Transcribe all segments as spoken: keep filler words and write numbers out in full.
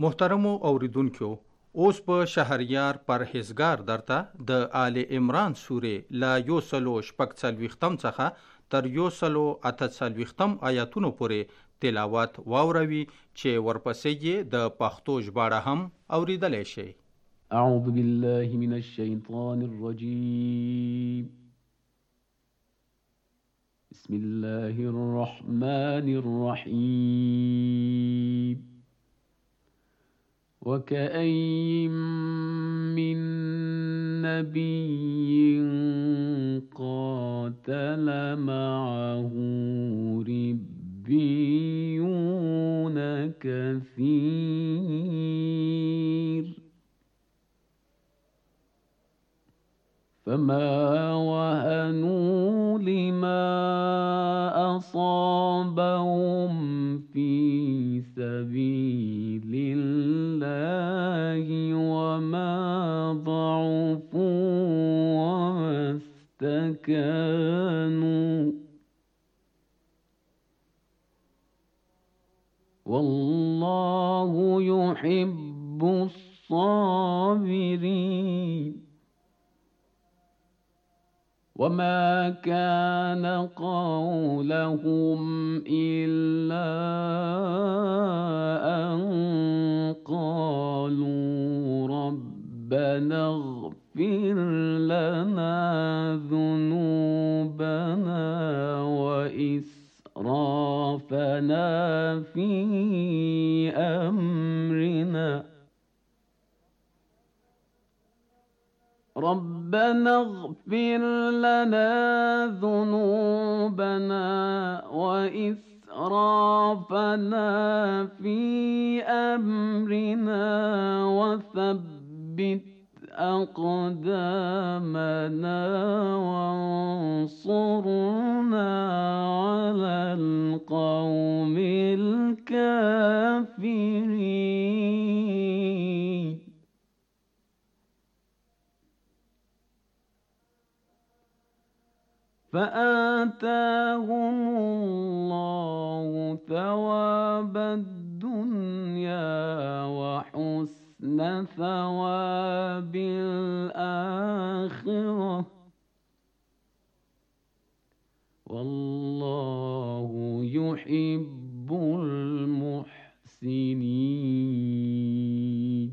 محترمو اوریدونکو، اوس په شهریار پرهیزګار درته د آل عمران سورې لا یو سلو شپږ څلوېښتم څخه تر یو سلو اته څلوېښتم آیاتونو پورې تلاوت واوروي چې ورپسې یې د پښتو ژباړه هم اوریدلی شئ. اعوذ بالله من الشیطان الرجیم. بسم الله الرحمن الرحیم. وكأين من نبي قاتل معه ربيون كثير فما وهنوا لما أصابهم في سبيل الله وما ضعفوا وما استكانوا والله يحب الصابرين. وما كان قولهم إلا أن قالوا ربنا اغفر لنا ذنوبنا وإسرافنا في أمرنا ربنا اغفر لنا ذنوبنا وإسرافنا في أمرنا وثبت أقدامنا وانصرنا على القوم الكافرين. فآتاهم الله ثواب الدنيا وحسن ثواب الآخرة والله يحب المحسنين.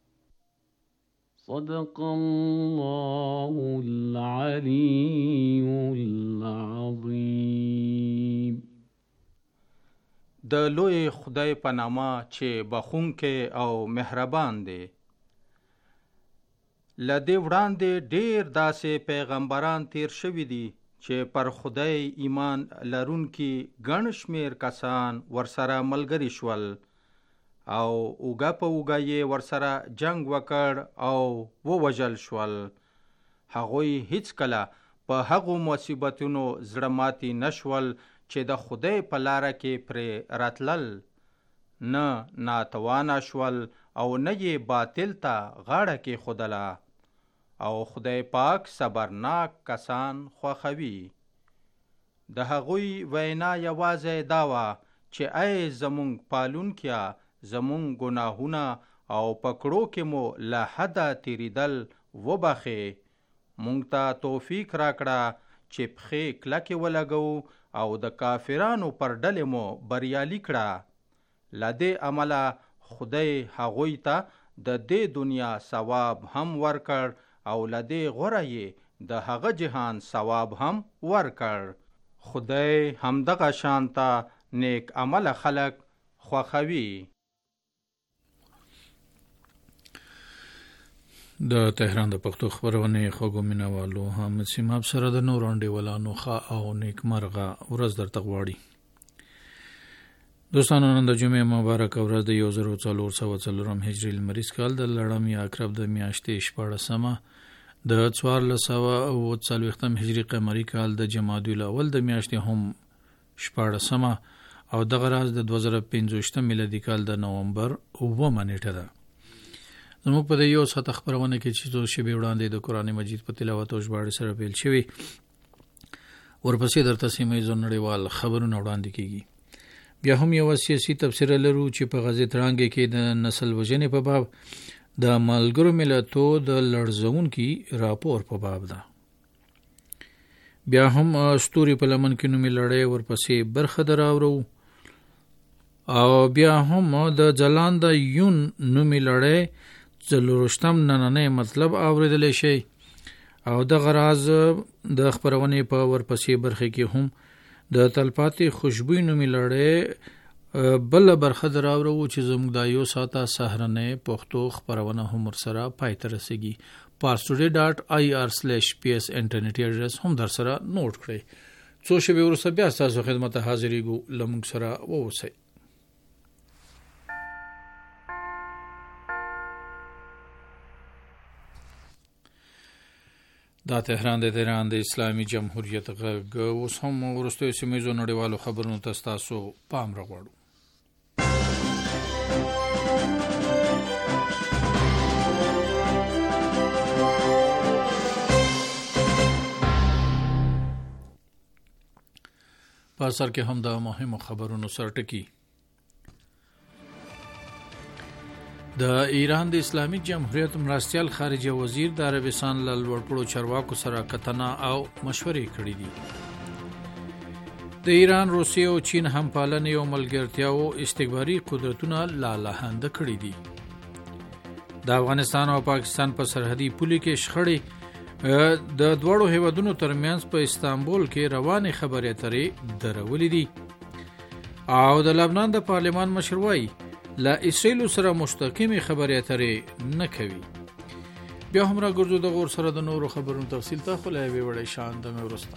صدق الله العلي العظيم. د لوی خدای په نامه چې بخښونکی او مهربان دی. له دې وړاندې ډېر داسې پیغمبران تیر شوي دي چې پر خدای ایمان لرونکي ګڼ شمېر کسان ورسره ملګري شول او اوږه په اوږه یې ورسره جنگ وکړ او ووژل شول. هغوی هیڅکله په هغو مصیبتونو زړه ماتي نشول چې د خدای په لاره کې پرې راتلل، نه ناتوانه شول او نه یې باطل ته غاړه کېښودله. او خدای پاک صبرناک کسان خوښوي. د هغوی وینا یوازې دا وه چې ای زمونږ پالونکیه، زمونږ ګناهونه او پکړو کې مو له حده تیریدل وبخې. مونږ ته توفیق راکړه چې پښې کلکې ولګو او د کافرانو پر ډلې مو بریالي کړه. له دې عمله خدای هغوی ته د دې دنیا ثواب هم ورکړ او له دې غوره یې د هغه جهان ثواب هم ورکړ. خدای همدغه شانته نیک عمله خلق خوښوي. د تهران د پښتو خبرونې خوږو مینوالو حامد سیماب سره د نور انډیوالانو ښه او نیکمرغه ورځ درته غواړي. دوستانو، نن د جمعې مبارکه ورځ د یو زر څلور سوه څلورم هجري لمریز کال د لړم یا اکرب د میاشتې شپاړسمه د څوارلس سوه اوه څلوېښتم هجري قمري کال د جمادی الاول د میاشتې هم شپاړسمه او دغه راز د دوه زره پنځویشتم میلادي کال د نومبر اوومه نیټه ده. زموږ په دې یو ساعت خبرونه کې چې څو شیبې وړاندې د قرآن مجید په تلاوت او ژباړې سره پیل شوي، ورپسې درته سیمه ییزو نړیوال خبرونه وړاندې کیږي. بیا هم یو سیاسي تبصره لرو چې په غزې تړانګې کې د نسل وژنې په باب د ملګرو ملتونو د لړزونکي راپور په باب ده. بیا هم ستوري په لمن کې نومي لړۍ ورپسې برخه دراورو او بیا هم د ځلانده یون نومي لړۍ څلورشتم نننی مطلب اوریدلی شي او د غراز د خبرونې په ورپسې برخه کې هم د تلپاتې خوشبوی نومي لړۍ بل برخه دراورو چې زموږ د یو ساعته سهرنې پښتو خبرونه هم سره پای ته رسیږي. parstoday dot I R slash P S انټرنیټي اډرس هم در سره نوٹ کړئ. څو شپې وروسته بیا تاسو خدمت حاضرېږو. لمونږ سره واوسئ. دا تهران د تهران د اسلامي جمهوریت غږ. اوس هم وروستیو سیمهیزو نړیوالو خبرونو ته ستاسو پام راغواړو. په اثر کې هم د مهمو خبرونو سرټکی. د ایران د اسلامي جمهوریت مرستیال خارجه وزیر د عربستان له لوړپوړو چارواکو سره کتنه او مشورې کړې دي. د ایران، روسیې او چین همپالنې او ملګرتیاو استکباري قدرتونه لالهانده کړې دي. د افغانستان او پاکستان په سرحدي پولې کې شخړې د دوړو هیوادونو ترمنځ په استانبول کې روانې خبرې اترې درولې دي او د لبنان د پارلمان مشر وایي لا اسرائیل سره مستقیمه خبرې اترې نه کوي. بیا هم را ګرځو د غور سره د نورو خبرونو تفصیل ته خو لا وی وړي شان د مې ورسته.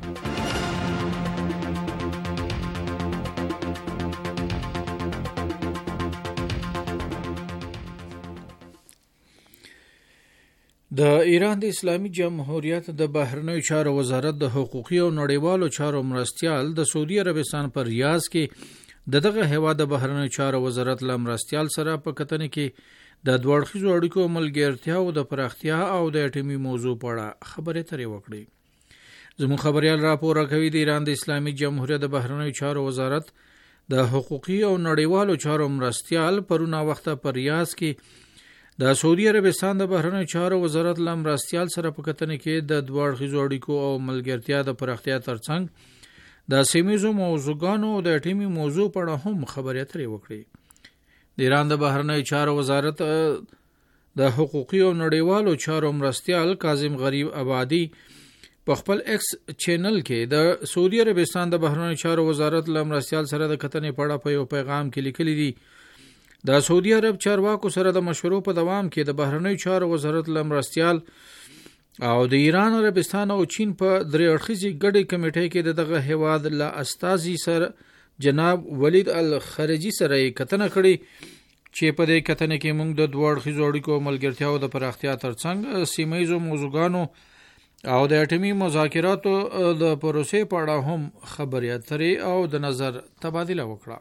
د ایران د اسلامي جمهوریت د بهرنیو چارو وزارت د حقوقي او نړیوالو چارو مرستیال د سعودي عربستان پر ریاض کې د دغه هیواد د بهرنیو چارو وزارت له مرستیال سره په کتنې کې د دوه اړخیزو اړیکو ملګرتیا او د پراختیا او د اټومي موضوع په اړه خبرې اترې وکړې. زموږ خبريال راپور راکوي د ایران د اسلامي جمهوریت د بهرنیو چارو وزارت د حقوقي او نړیوالو چارو مرستیال پرونه وخت پر ریاض کې د سعودي عربستان د بهرنیو چارو وزارت له مرستیال سره په کتنې کې د دوه اړخیزو اړیکو او ملګرتیا د پراختیا ترڅنګ د سیمه‌ییزو موضوعګانو او د اټومي موضوع په اړه هم خبرې اترې وکړې. د ایران د بهرنیو چارو وزارت د حقوقي او نړیوالو چارو مرستیال کاظم غریب آبادی په خپل ایکس چینل کې د سعودي عربستان د بهرنیو چارو وزارت له مرستیال سره د کتنې په اړه په یو پیغام کې لیکلي دي د سعودي عرب چارواکو سره د مشورو په دوام کې د بهرنیو چارو وزارت له مرستیال او د ایران، عربستان او چین په درې اړخیزې ګډې کمیټې کې دغه هیواد له استازي سره جناب ولید الخارجي سره کتنه کړې چې په دې کتنه کې موږ د دوه اړخیزو اړیکو ملګرتیاو د پراختیا ترڅنګ سیمه‌ییزو موضوعګانو او د اټومي مذاکراتو د پروسې په اړه هم خبرې اترې او د نظر تبادله وکړه.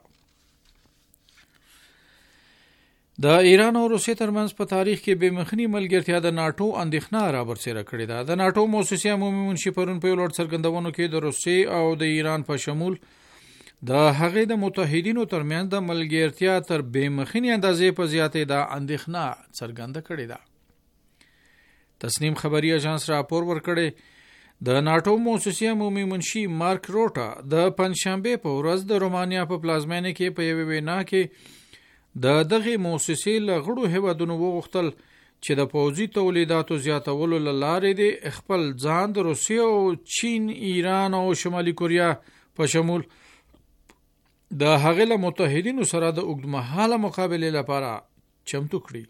د ایران او روسیې ترمنځ په تاریخ کې بې مخنی ملګرتیا د ناتو اندېښنه را برسېره کړې ده. د ناتو موسسې عمومي منشي پرون په لوړ څرګندونو کې د روسیې او د ایران په شمول د هغې د متحدینو ترمنځ د ملګرتیا تر بې مخنی اندازې په زیاتې د اندېښنه څرګنده کړې ده. تسنیم خبري اژانس راپور ورکړی د ناتو موسسې عمومي منشي مارک روټا د پنځشنبه په ورځ د رومانیا په پلازمینه کې په یوه وینا کې د دغه موسسې له غړو هیوادونو وغوښتل چې د پوځي تولیداتو زیاتولو لارې د خپل ځان د روسیې او چین، ایران او شمالي کوریا په شمول د هغه له متحدینو سره د اوږدمهاله مقابلې لپاره چمتو کړي.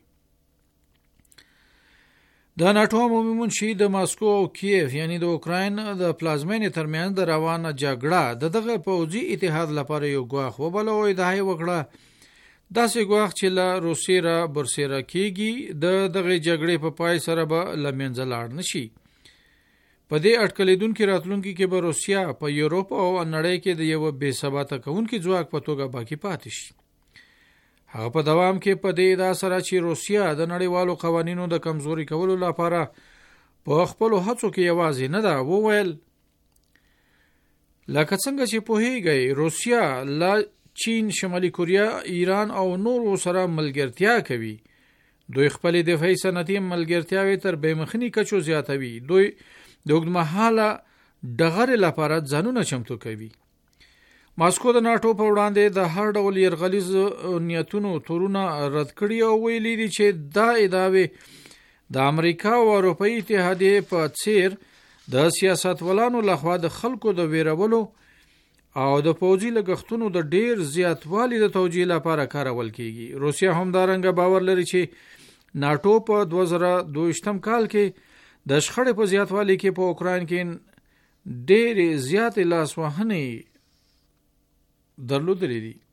د ناتو عمومي منشي د ماسکو او کیف یعنی د اوکراین د پلازمینې ترمنځ د روانه جګړه د دغه پوځي اتحاد لپاره یو ګواښ وبلو او ادعا وکړه داسې ګواښ چې له روسیې را برسېره کېږي د دغه جګړې په پای سره به له منځه لاړ نشي. په دې اټکلېدونکي راتلونکي کې به روسیا په یورپ او نړۍ کې د یو بې ثباته کوونکي ځواک په توګه باقی پاتې شي. هغه په دوام کې په دې ادعا سره چې روسیا د نړیوالو قوانینو د کمزوري کولو لپاره په خپل هڅو کې یوازې نه ده وویل لکه څنګه چې پوهیږئ روسیا له چین، شمالي کوریا، ایران او نور سره ملګرتیا کوي. دوی خپل دفاعي صنعتي ملګرتیاوې تر بیمخني کچو زیاتوي. دوی د اوږدمهاله ډغرې لپاره ځانونه چمتو کوي. ماسکو د ناټو په وړاندې د هر ډول یرغلیز نیتونو تورونه رد کړي او ویلي دي چې دا ادعاوې د امریکا او اروپایي اتحادیې په څیر د سیاستولانو لخوا د خلکو د ویرولو او د پوځي لګښتونو د ډیر زیاتوالي د توجیه لپاره کارول کیږي. روسیا هم دا رنګه باور لري چې ناټو په دوه زره دوه کال کې د شخړې په زیاتوالي کې په اوکراین کې ډېرې زیاتې لاسوهنې درلودلې دي.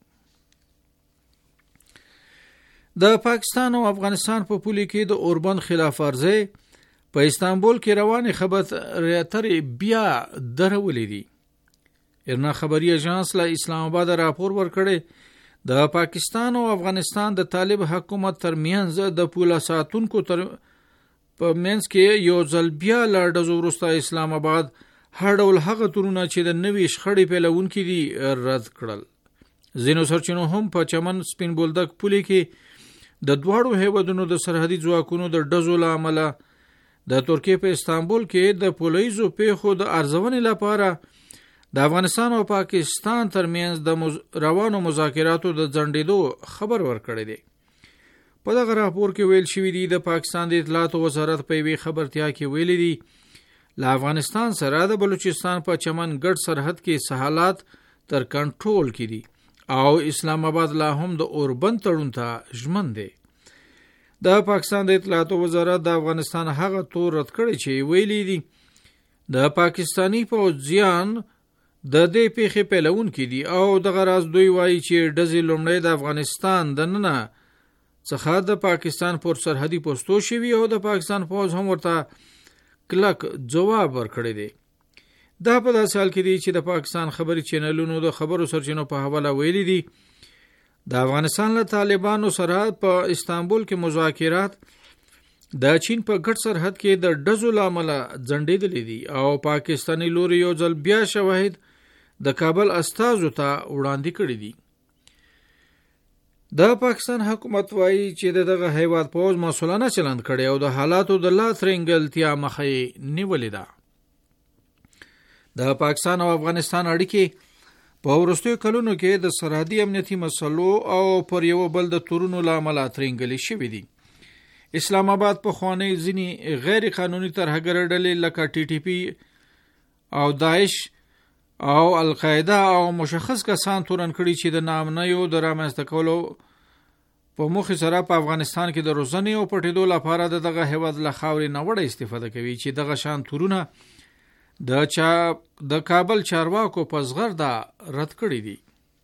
د پاکستان او افغانستان په پولي کې د اوربند خلاف ورزي په استانبول کې روانې خبرې اترې بیا درولې دي. ارنا خبري اژانس له اسلام آباد راپور ورکړی د پاکستان او افغانستان د طالب حکومت ترمنځ د پوله ساتونکو تر په منځ کې یو ځل بیا لاړ وروسته اسلام آباد هر ډول هغه تورونه چې د نوې شخړې پیلونکي دي رد کړل. ځینو سرچینو هم په چمن سپین بولدک پولي کې د دواړو هیوادونو د سرحدي ځواکونو د ډزو له امله د ترکیې په استانبول کې د پولیسو پیښو د ارزونې لپاره د افغانستان او پاکستان ترمنځ د مز... روانو مذاکراتو د ځنډېدو خبر ورکړی دی. په دغه راپور کې ویل شوی دی د پاکستان د اطلاعاتو وزارت په یوې خبرتیا کې ویلي دي له افغانستان سره د بلوچستان په چمن ګډ سرحد کې سہالات تر کنټرول کې دي او اسلام آباد لا هم د اوربند تړون ته ژمن دی. د پاکستان د اطلاعاتو وزارت د افغانستان هغه تور رد کړی چې ویلي دي د پاکستانی پوځیان د دې پیښې پیلون کې دي او د غراز دوی وایي چې ډزې لومړی د افغانستان د ننه څخه د پاکستان پر سرحدي پوسټو شوي او د پاکستان پوځ هم ورته کلک جواب ورکړی دی. دا په داسې حال کې دی چې د پاکستان خبري چینلونو د خبرو سرچینو په حواله ویلي دي د افغانستان له طالبانو سره په استانبول کې مذاکرات د چین په ګډ سرحد کې د ډزو له امله ځنډېدلې دي او پاکستاني لوري یو ځل بیا شواهد د کابل استازو ته وړاندې کړي دي. د پاکستان حکومت وایي چې دغه هیواد پوز مسؤلانه چلند کړي او د حالاتو د لا ترنګلتیا مخې نیولې ده. د پاکستان او افغانستان اړیکې په وروستیو کلونو کې د سرحدي امنیتي مسلو او پر یو بل د تورونو له امله ترنګلې شوې دي. اسلام آباد په خوانی ځینی غیر قانوني ترهګر ډلې لکه ټي ټي پی او داعش او القاعده او مشخص کسان تورن کړي چې د نامنیو د رامنځته کولو په مخ سره په افغانستان کې د روزنې او پټېدو لپاره دغه هیواد له خاورې نه وړه استفاده کوي چې دغه شان تورونه د چا د کابل چارواکو په زغرده رد کړي دي.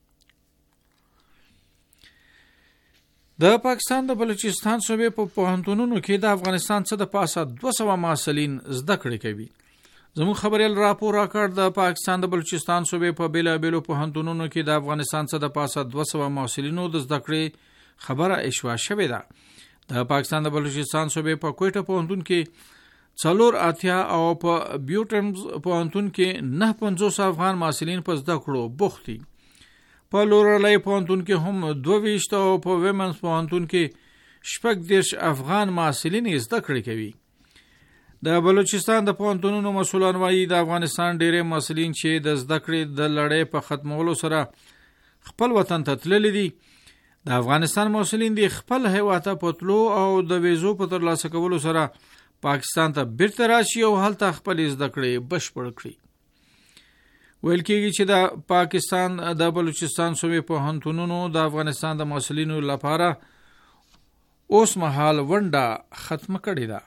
د پاکستان د بلوچستان صوبې په پوهنتونونو کې د افغانستان څخه د پاسه دوه سوه محصلین زده کړې کوي. زموږ خبريال راپور راکړ د پاکستان د بلوچستان صوبې په بیلابیلو پوهنتونونو کې د افغانستان څخه د پاسه دوه سوه محصلینو د زده کړې خبره اشوا شوې ده. د پاکستان د بلوچستان صوبې په کوټه پوهنتون کې څلور اتیا او په بیوټمز پوهنتون کې نه پنځوس افغان محصلین په زده کړو بوخت دي. په لورلای پوهنتون کې هم دوه ویشت او په ویمنز پوهنتون کې شپږ دېرش افغان محصلین زده کړې کوي. د بلوچستان د پوهنتونونو مسؤلان وایي د افغانستان ډېرې محصلین چې د زده کړې د لړۍ په ختمولو سره خپل وطن ته تللي دي. د افغانستان محصلین د خپل هیواد ته په تلو او د ویزو په ترلاسه کولو سره پاکستان ته بیرته راشي او هلته خپل زده کړې بشپړ کړي. ویل کېږي چې د پاکستان د بلوچستان صوبې پوهنتونونو د افغانستان د محصلینو لپاره اوس مهال ونډه ختمه کړې ده.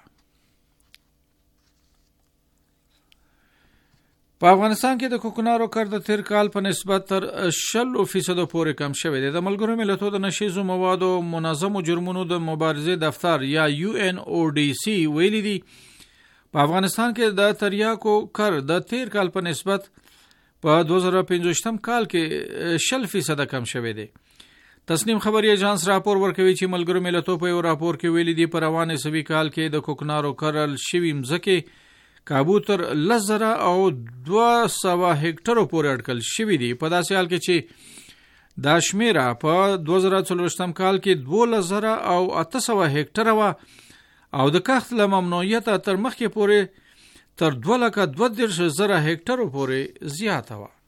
په افغانستان کې د کوکنارو کار د تیر کال په نسبت تر شل فیصد پورې کم شوی دی. د ملګرو ملتونو د نشیزو موادو منظمو جرمونو د مبارزې دفتر یا یو ان او ډي سي ویلي دی په افغانستان کې د تریاکو کار د تیر کال په نسبت په دوه زره پنځوستم کال کې شل فیصد کم شوی دی. تسنیم خبري اژانس راپور ورکوي چې ملګرو ملتونو په یو راپور کې ویلي دی په روانه سوي کال کې د کوکنارو کرل شوی مځکه کابوتر لزره او دوه سوه هکټرو پورې اټکل شوی دی. په داسې حال کې چې دا شمیره په دوه زره څلوېښتم کال کې دولس زره او اته سوه هکټره وه او د کښت له ممنوعیته تر مخکې پورې تر دوه لکه دوه دېرش زره هکټرو پورې زیاته وه.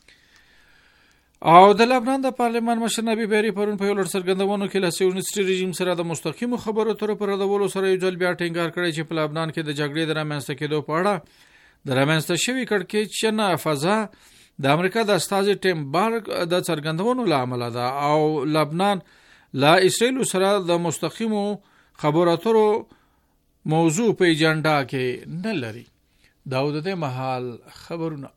او د لبنان د پارلمان مشر نبی بری پرون په یو لړ څرګندونو کې له سیونیستي رژیم سره د مستقیمو خبرو اترو پر ردولو سره یو ځل بیا ټینګار کړی چې په لبنان کې د جګړې د رامنځته کېدو په اړه د رامنځته شوي کړکېچنه فضا د امریکا د استازي ټیم بارک د څرګندونو له امله ده او لبنان له اسرائیل سره د مستقیمو خبرو اترو موضوع په ایجنډا کې نه لري. دا د دې مهال خبرونه.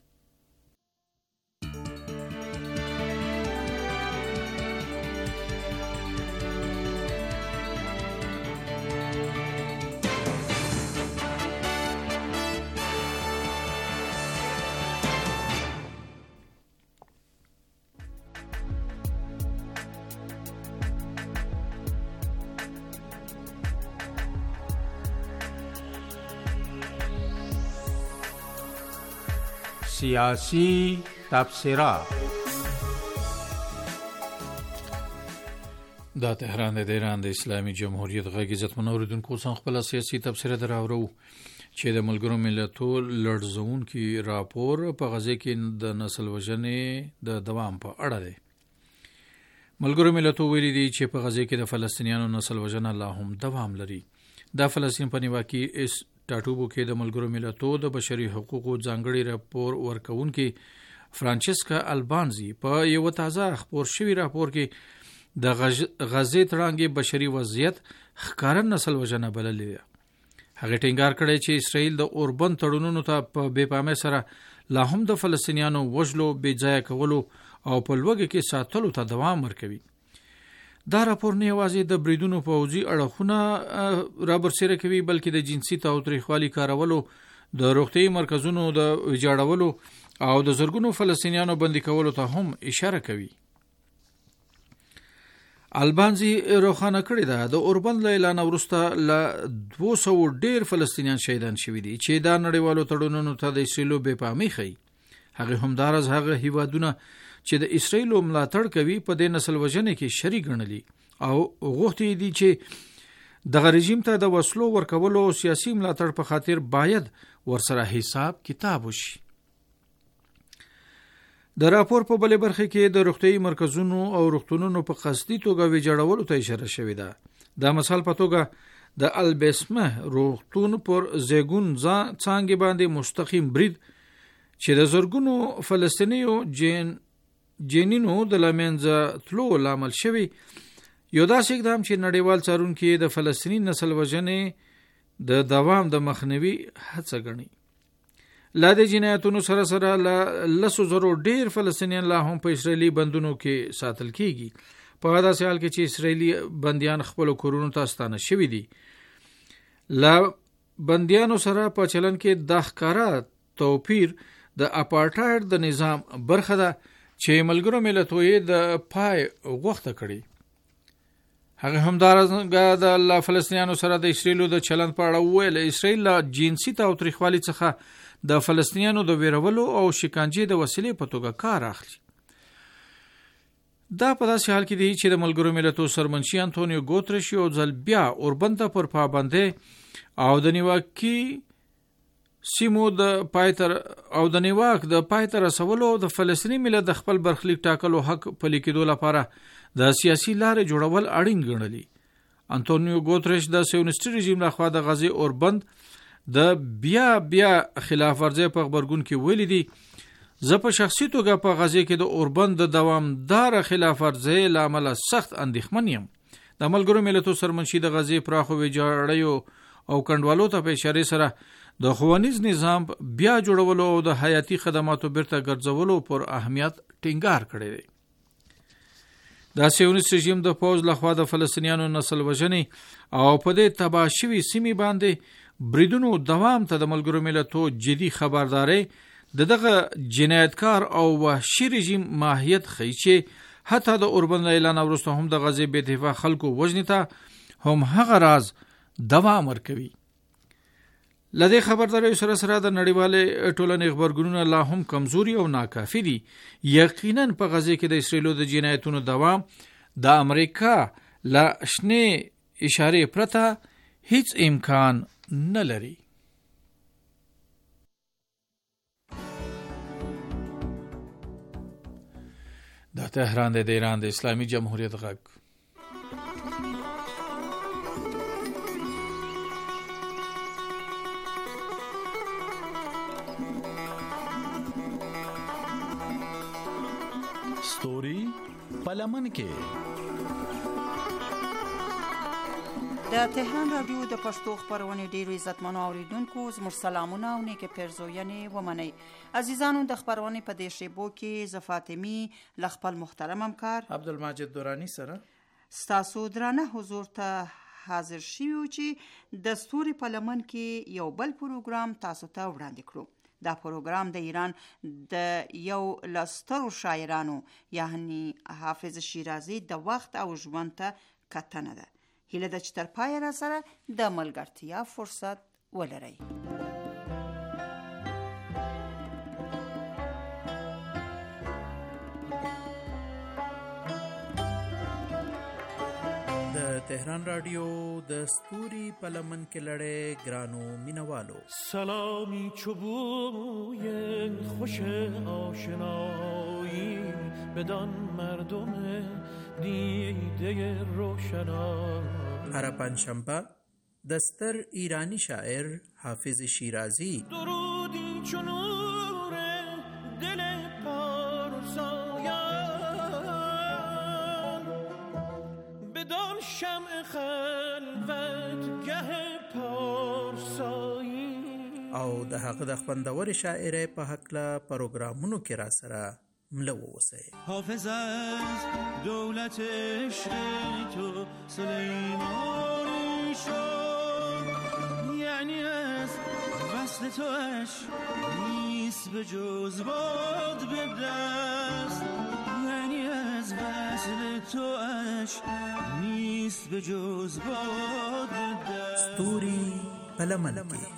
سیاسی تبصره. دا تهران د ایران د اسلامي جمهوریت غږ عزتمن اوریدونکو څنګه خپل سیاسي تبصره دراوړو چې د ملګرو ملتونو لړزونکي راپور په غزه کې د نسل وژنې د دوام په اړه دی. ملګرو ملتونو ویلي دي چې په غزه کې د فلسطینیانو نسل وژنه لا هم دوام لري. د فلسطین په نیوا کې اس ټاټوبو کې د ملګرو ملتونو د بشري حقوقو ځانګړي راپور ورکونکي فرانچسکا البانزي په یو تازه خبر شوی راپور کې د غزې تړانګې بشري وضعیت ښکاره نسل وژنه بللې ده. هغه ټینګار کړی چې اسرائیل د اوربند تړونونو ته په بې پامۍ سره لا هم د فلسطینیانو وژلو، بې ځایه کولو او په لوږې کې ساتلو ته دوام ورکوي. دا راپور نه یوازې د بریدونو پوځي اړخونه رابرسېره کوي بلکې د جنسي تاوتریخوالي کارولو، د روغتیايي مرکزونو د ویجاړولو او د زرګونو فلسطینیانو بندي کولو ته هم اشاره کوي. البانزي روښانه کړې ده د اوربند له اعلان وروسته له دوه سوه ډېر فلسطینیان شهیدان شوي دي چې دا نړیوالو تړونونو ته د اسرائیلو بې پامۍ ښیي. هغه همداراز هغه هیوادونه چې د اسرائیلو ملاتړ کوي په دې نسل وژنې کې شریک ګڼلي او غوښتي دي چې دغه رژیم ته د وسلو ورکولو او سیاسي ملاتړ په خاطر باید ورسره حساب کتاب وشي. د راپور په بلې برخه کې د روغتیايي مرکزونو او روغتونونو په قصدي توګه ویجاړولو ته اشاره شوې ده. دا مثال په توګه د البسمه روغتون پر زیګون څانګې باندې مستقیم برید چې د زرګونو فلسطینیو جین جنینو د لمنځه تلو لامل شوی یو داسې اقدام چې نړیوال څارونکي د فلسطیني نسل وژنې د دوام د مخنیوي هڅه ګڼي. لا د جنایتونو سره سره له لسو زرو ډیر فلسطینیان لا هم په اسرائیلي بندونو کې ساتل کیږي. په داسې حال کې چې اسرائیلي بندیان خپل کورونو ته ستانه شوي دي. لا بندیانو سره په چلن کې د ښکارا توپیر د اپارټایډ د نظام برخه ده چې ملګرو ملتونو د پای غوښته کړي. هغه همدارنګه د فلسطینیانو سره د اسرائیلو د چلن په اړه ویل اسرائیل له جنسي تاوتریخوالي څخه د فلسطینیانو د ویرولو او شکنجې د وسیلې په توګه کار اخلي. دا په داسې حال کې دی چې د ملګرو ملتونو سرمنشي انټونیو ګوتریش یو ځل بیا اوربند ته پر پابندۍ او د نیواکي سیمو د پایتر او د نیواک د پایتر رسولو او د فلسطیني ملت د خپل برخلیک ټاکلو حق پلي کېدو لپاره د سیاسي لارې جوړول اړین ګڼلي. انټونیو ګوتریش د سیونیستي رژیم لخوا د غزې اوربند د بیا بیا خلاف ورزۍ په خبرګون کې ویلي دي زه په شخصي توګه په غزې کې د اوربند د دوامدار خلاف ورزۍ له امله سخت اندېښمن یم. د ملګرو ملتونو سرمنشي د غزې پراخو ویجاړیو او کنډوالو ته په اشارې سره د ښوونیز نظام بیا جوړولو او د حیاتي خدماتو بیرته ګرځولو پر اهمیت ټینګار کړی دی. دا سیونیست رژیم د پوځ لخوا د فلسطینیانو نسل وژنې او په دې تباه شوي سیمې باندې بریدونو دوام ته د ملګرو ملتونو جدي خبرداري د دغه جنایتکار او وحشي رژیم ماهیت ښیي چې حتی د اوربند اعلان وروسته هم د غزې بې دفاع خلکو وژنې ته هم هغه راز دوام ورکوي. لدې خبرداري سره سره د نړیوالې ټولنې خبرګونونه لا هم کمزوري او ناکافي دي. یقینا په غزه کې د اسرایلو د جنایتونو دوام د امریکا لا شنه اشاره پرته هیڅ امکان نه لري. د تهران د ایران د اسلامي جمهوریت غږ. ستوري پلمن کې د تهران رادیو د پښتو خبرونه ډیرو عزتمنو اوریدونکو زموږ سلامونه او نیک پیرزوینې ومنئ. عزیزانو د خبرونه په دې شیبو کې ز فاطمی ل خپل محترم همکار عبدالمجید دورانی سره ستاسو درانه حضور ته حاضر شیو چې د ستوري پلمن کې یو بل پروګرام تاسو ته وړاندې کړو. دا پروګرام د ایران د یو لسترو شاعرانو یعنی حافظ شیرازی د وخت او ژوند ته کتنه ده. هیله ده چې تر پای را سره د ملګرتیا فرصت ولرئ. د تهران رادیو د ستوري پلمن کې لړې ګرانو مینوالو سلامی چوبوی خوش آشنایی بدان مردم دیده روشنایی. هر پنجشنبه د ستر ایرانی شاعر حافظ شیرازی درودی چنور دل پارسایان بدان شمع خلوت گه پارسایی او د هغه د خوندور شاعرۍ په هکله پروګرامونو کې را سره ملو اوسئ. حافظ از دولت عشق تو سلیمانی شد یعنی از وصل تو اش نیست به جز باد به دست یعنی از وصل تو اش نیست به جز باد به دست. ستوري پلمن کې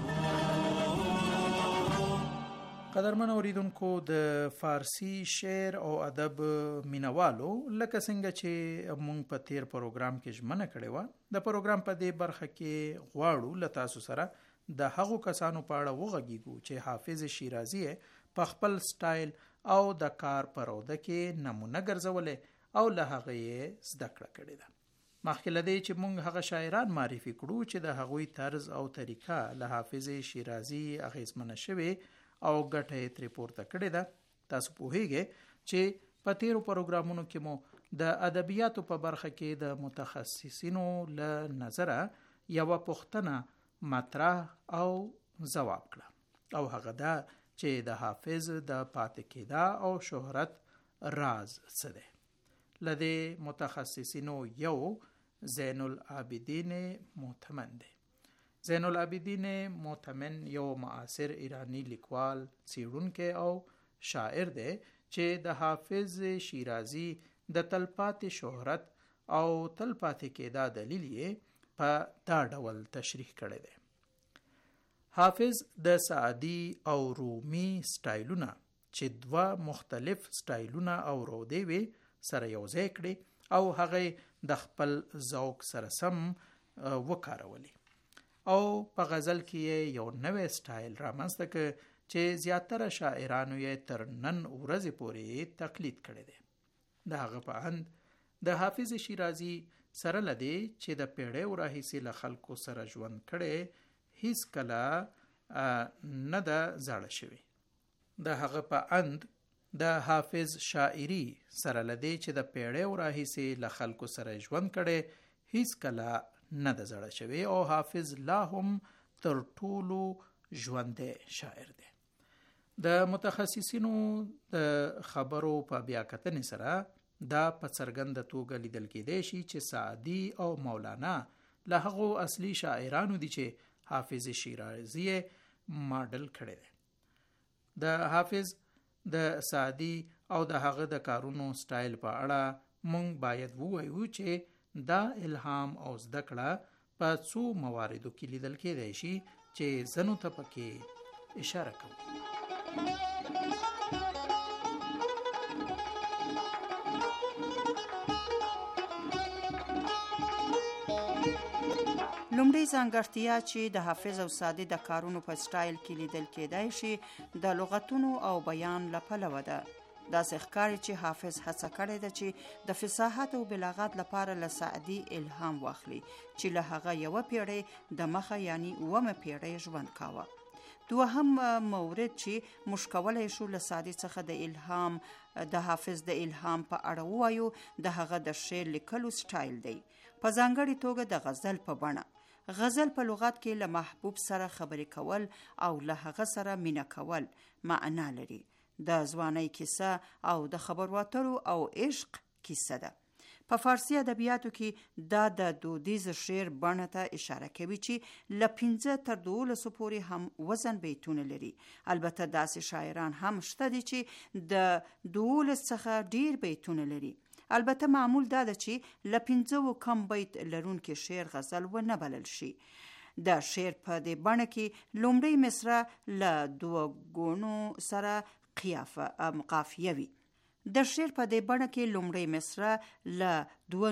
قدرمن اوریدونکو د فارسی شعر او ادب مینوالو لکه څنګه چې مونږ په تیر پروګرام کې ژمنه کړې و د پروګرام په دې برخه کې غواړو له تاسو سره د هغو کسانو په اړه وغږیږو چې حافظ شیرازی په خپل سټایل او د کار په روده کې نمونه ګرځولې او له هغه یې زده کړه کړې ده. مخکې له دې چې مونږ هغه شاعران معرفي کړو چې د هغوی طرز او طریقه له حافظ شیرازی اغیزمنه شوې او ګټه ترې پورته کړې ده. تاسو پوهیږئ چې په تیرو پروګرامونو کې مو د ادبیاتو په برخه کې د متخصصینو له نظره یوه پوښتنه مطرح او ځواب کړه او هغه ده چې د حافظ د پاتې کېدا او شهرت راز څه دی. له دې متخصصینو یو زین العابدین موتمن دی. زین العابدین موتمن یو معاصر ایرانی لیکوال، څیړونکی او شاعر دی چې د حافظ شیرازی د تلپاتې شهرت او تلپاتې کېدا دلیل یې په دا ډول تشریح کړی دی. حافظ د سعدی او رومی سټایلونه چې دوه مختلف سټایلونه او رودې وي سره یوځای کړي او هغه د خپل ذوق سره سم وکارولي او په غزل کې یو نوې سټایل رامنځته کړ چې زیاتره شاعرانو یې تر نن ورځې پورې تقلید کړی دی. د هغه په اند د حافظ شیرازی سره لدی چې د پیړیو راهیسې له خلکو سره ژوند کړي هیڅ کله نه ده زاړه شوی. د هغه په اند د حافظ شاعری سره لدی چې د پیړیو راهیسې له خلکو سره ژوند کړي هیڅ کله نه ده زړه شوی او حافظ لا هم تر ټولو ژوندی شاعر دی. د متخصصینو د خبرو په بیاکتنې سره دا په څرګنده توګه لیدل کېدای شي چې سعدی او مولانا له هغو اصلي شاعرانو دي چې حافظ شیرازی ماډل کړی دی. د حافظ د سعدی او د هغه د کارونو سټایل په اړه مونږ باید ووایو چې دا الهام او زده کړه په څو مواردو کې لیدل کېدای شي چې زنو ته پکې اشاره کوو. لومړی ځانګړتیا چې د حافظ او سعدي د کارونو په سټایل کې لیدل کېدای شي د لغتونو او بیان له پلوه ده. داسې ښکاري چې حافظ هڅه کړې ده چې د فصاحت او بلاغت لپاره له سعدي الهام واخلي چې له هغه یوه پیړۍ د مخه یعنی اوومه پیړۍ ژوند کاوه. دوهم مورد چې موږ کولی شو له سعدي څخه د الهام د حافظ د الهام په اړه ووایو د هغه د شعر لیکلو سټایل دی، په ځانګړې توګه د غزل په بڼه. غزل په لغت کې له محبوب سره خبرې کول او له هغه سره مینه کول معنا لري. د ځوانۍ کیسه او د خبرو اترو او عشق کیسه ده. په فارسی ادبیاتو کې دا د دودیز شعر بڼه ته اشاره کوي چې له پنځه تر دولسو پورې هم وزن بیتونه لري. البته داسې شاعران هم شته دي چې د دولس څخه ډیر بیتونه لري. البته معمول دا ده چې له پنځو کم بیت لرونکي شعر غزل و نه بلل شي. د شعر په دې بڼه کې لومړی مصرع له دوه ګونو سره قیافه قافیه وي. د شعر په دې بڼه کې لومړی مصرع له دوه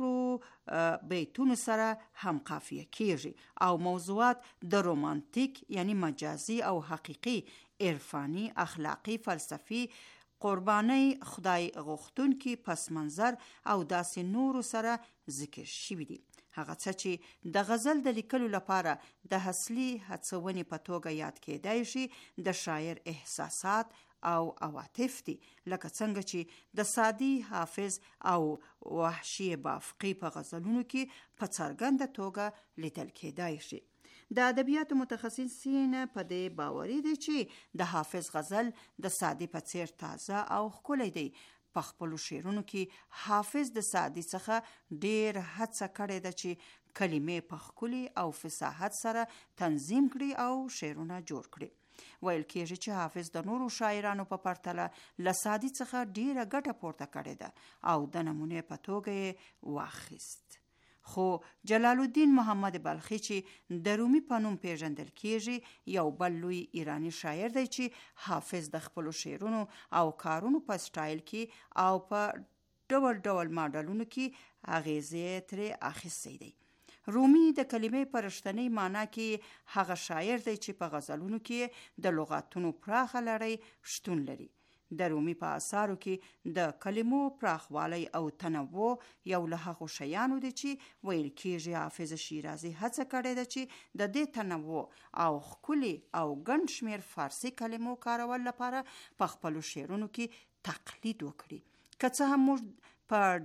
نورو بیتونو سره هم قافیه کیږي او موضوعات د رومانتیک یعنی مجازي او حقیقي، عرفاني، اخلاقی، فلسفي، قربانی، خدای غوښتونکي، پس منظر او داسې نورو سره ذکر شوي دي. هغه څه چې د غزل د لیکلو لپاره د اصلي هڅونې په توګه یاد کېدای شي د شاعر احساسات او عواطف دي، لکه څنګه چې د سعدي، حافظ او وحشي بافقي په غزلونو کې په څرګنده توګه لیدل کېدای شي. د ادبیاتو متخصصین په دې باوري دي چې د حافظ غزل د سعدي په څیر تازه او ښکلی دی. په خپلو شعرونو کې حافظ د سعدي څخه ډیر هڅه کړې ده چې کلمې په ښکلي او فصاحت سره تنظیم کړي او شعرونه جوړ کړي. ویل کېږي چې حافظ د نورو شاعرانو په پرتله له سعدي څخه ډیره ګټه پورته کړې ده او د نمونې په توګه یې واخیست. خو جلال الدین محمد بلخي چې د رومي په نوم پیژندل کېږي یو بل لوی ایرانی شاعر دی چې حافظ د خپلو شعرونو او کارونو په سټایل کې او په ډول ډول ماډلونو کې اغیزې ترې اخیستی دی. رومي د کلمې په رښتنۍ معنا کې هغه شاعر دی چې په غزلونو کې د لغاتونو پراخه لړۍ شتون لري. د رومي په اثارو کې د کلمو پراخوالی او تنوع یو له هغو شیانو دی چې ویل کېږي حافظ شیرازي هڅه کړې ده چې د دې تنوع او ښکلي او ګڼ شمېر فارسي کلمو کارول لپاره په خپلو شعرونو کې تقلید وکړي. که څه هم موږ په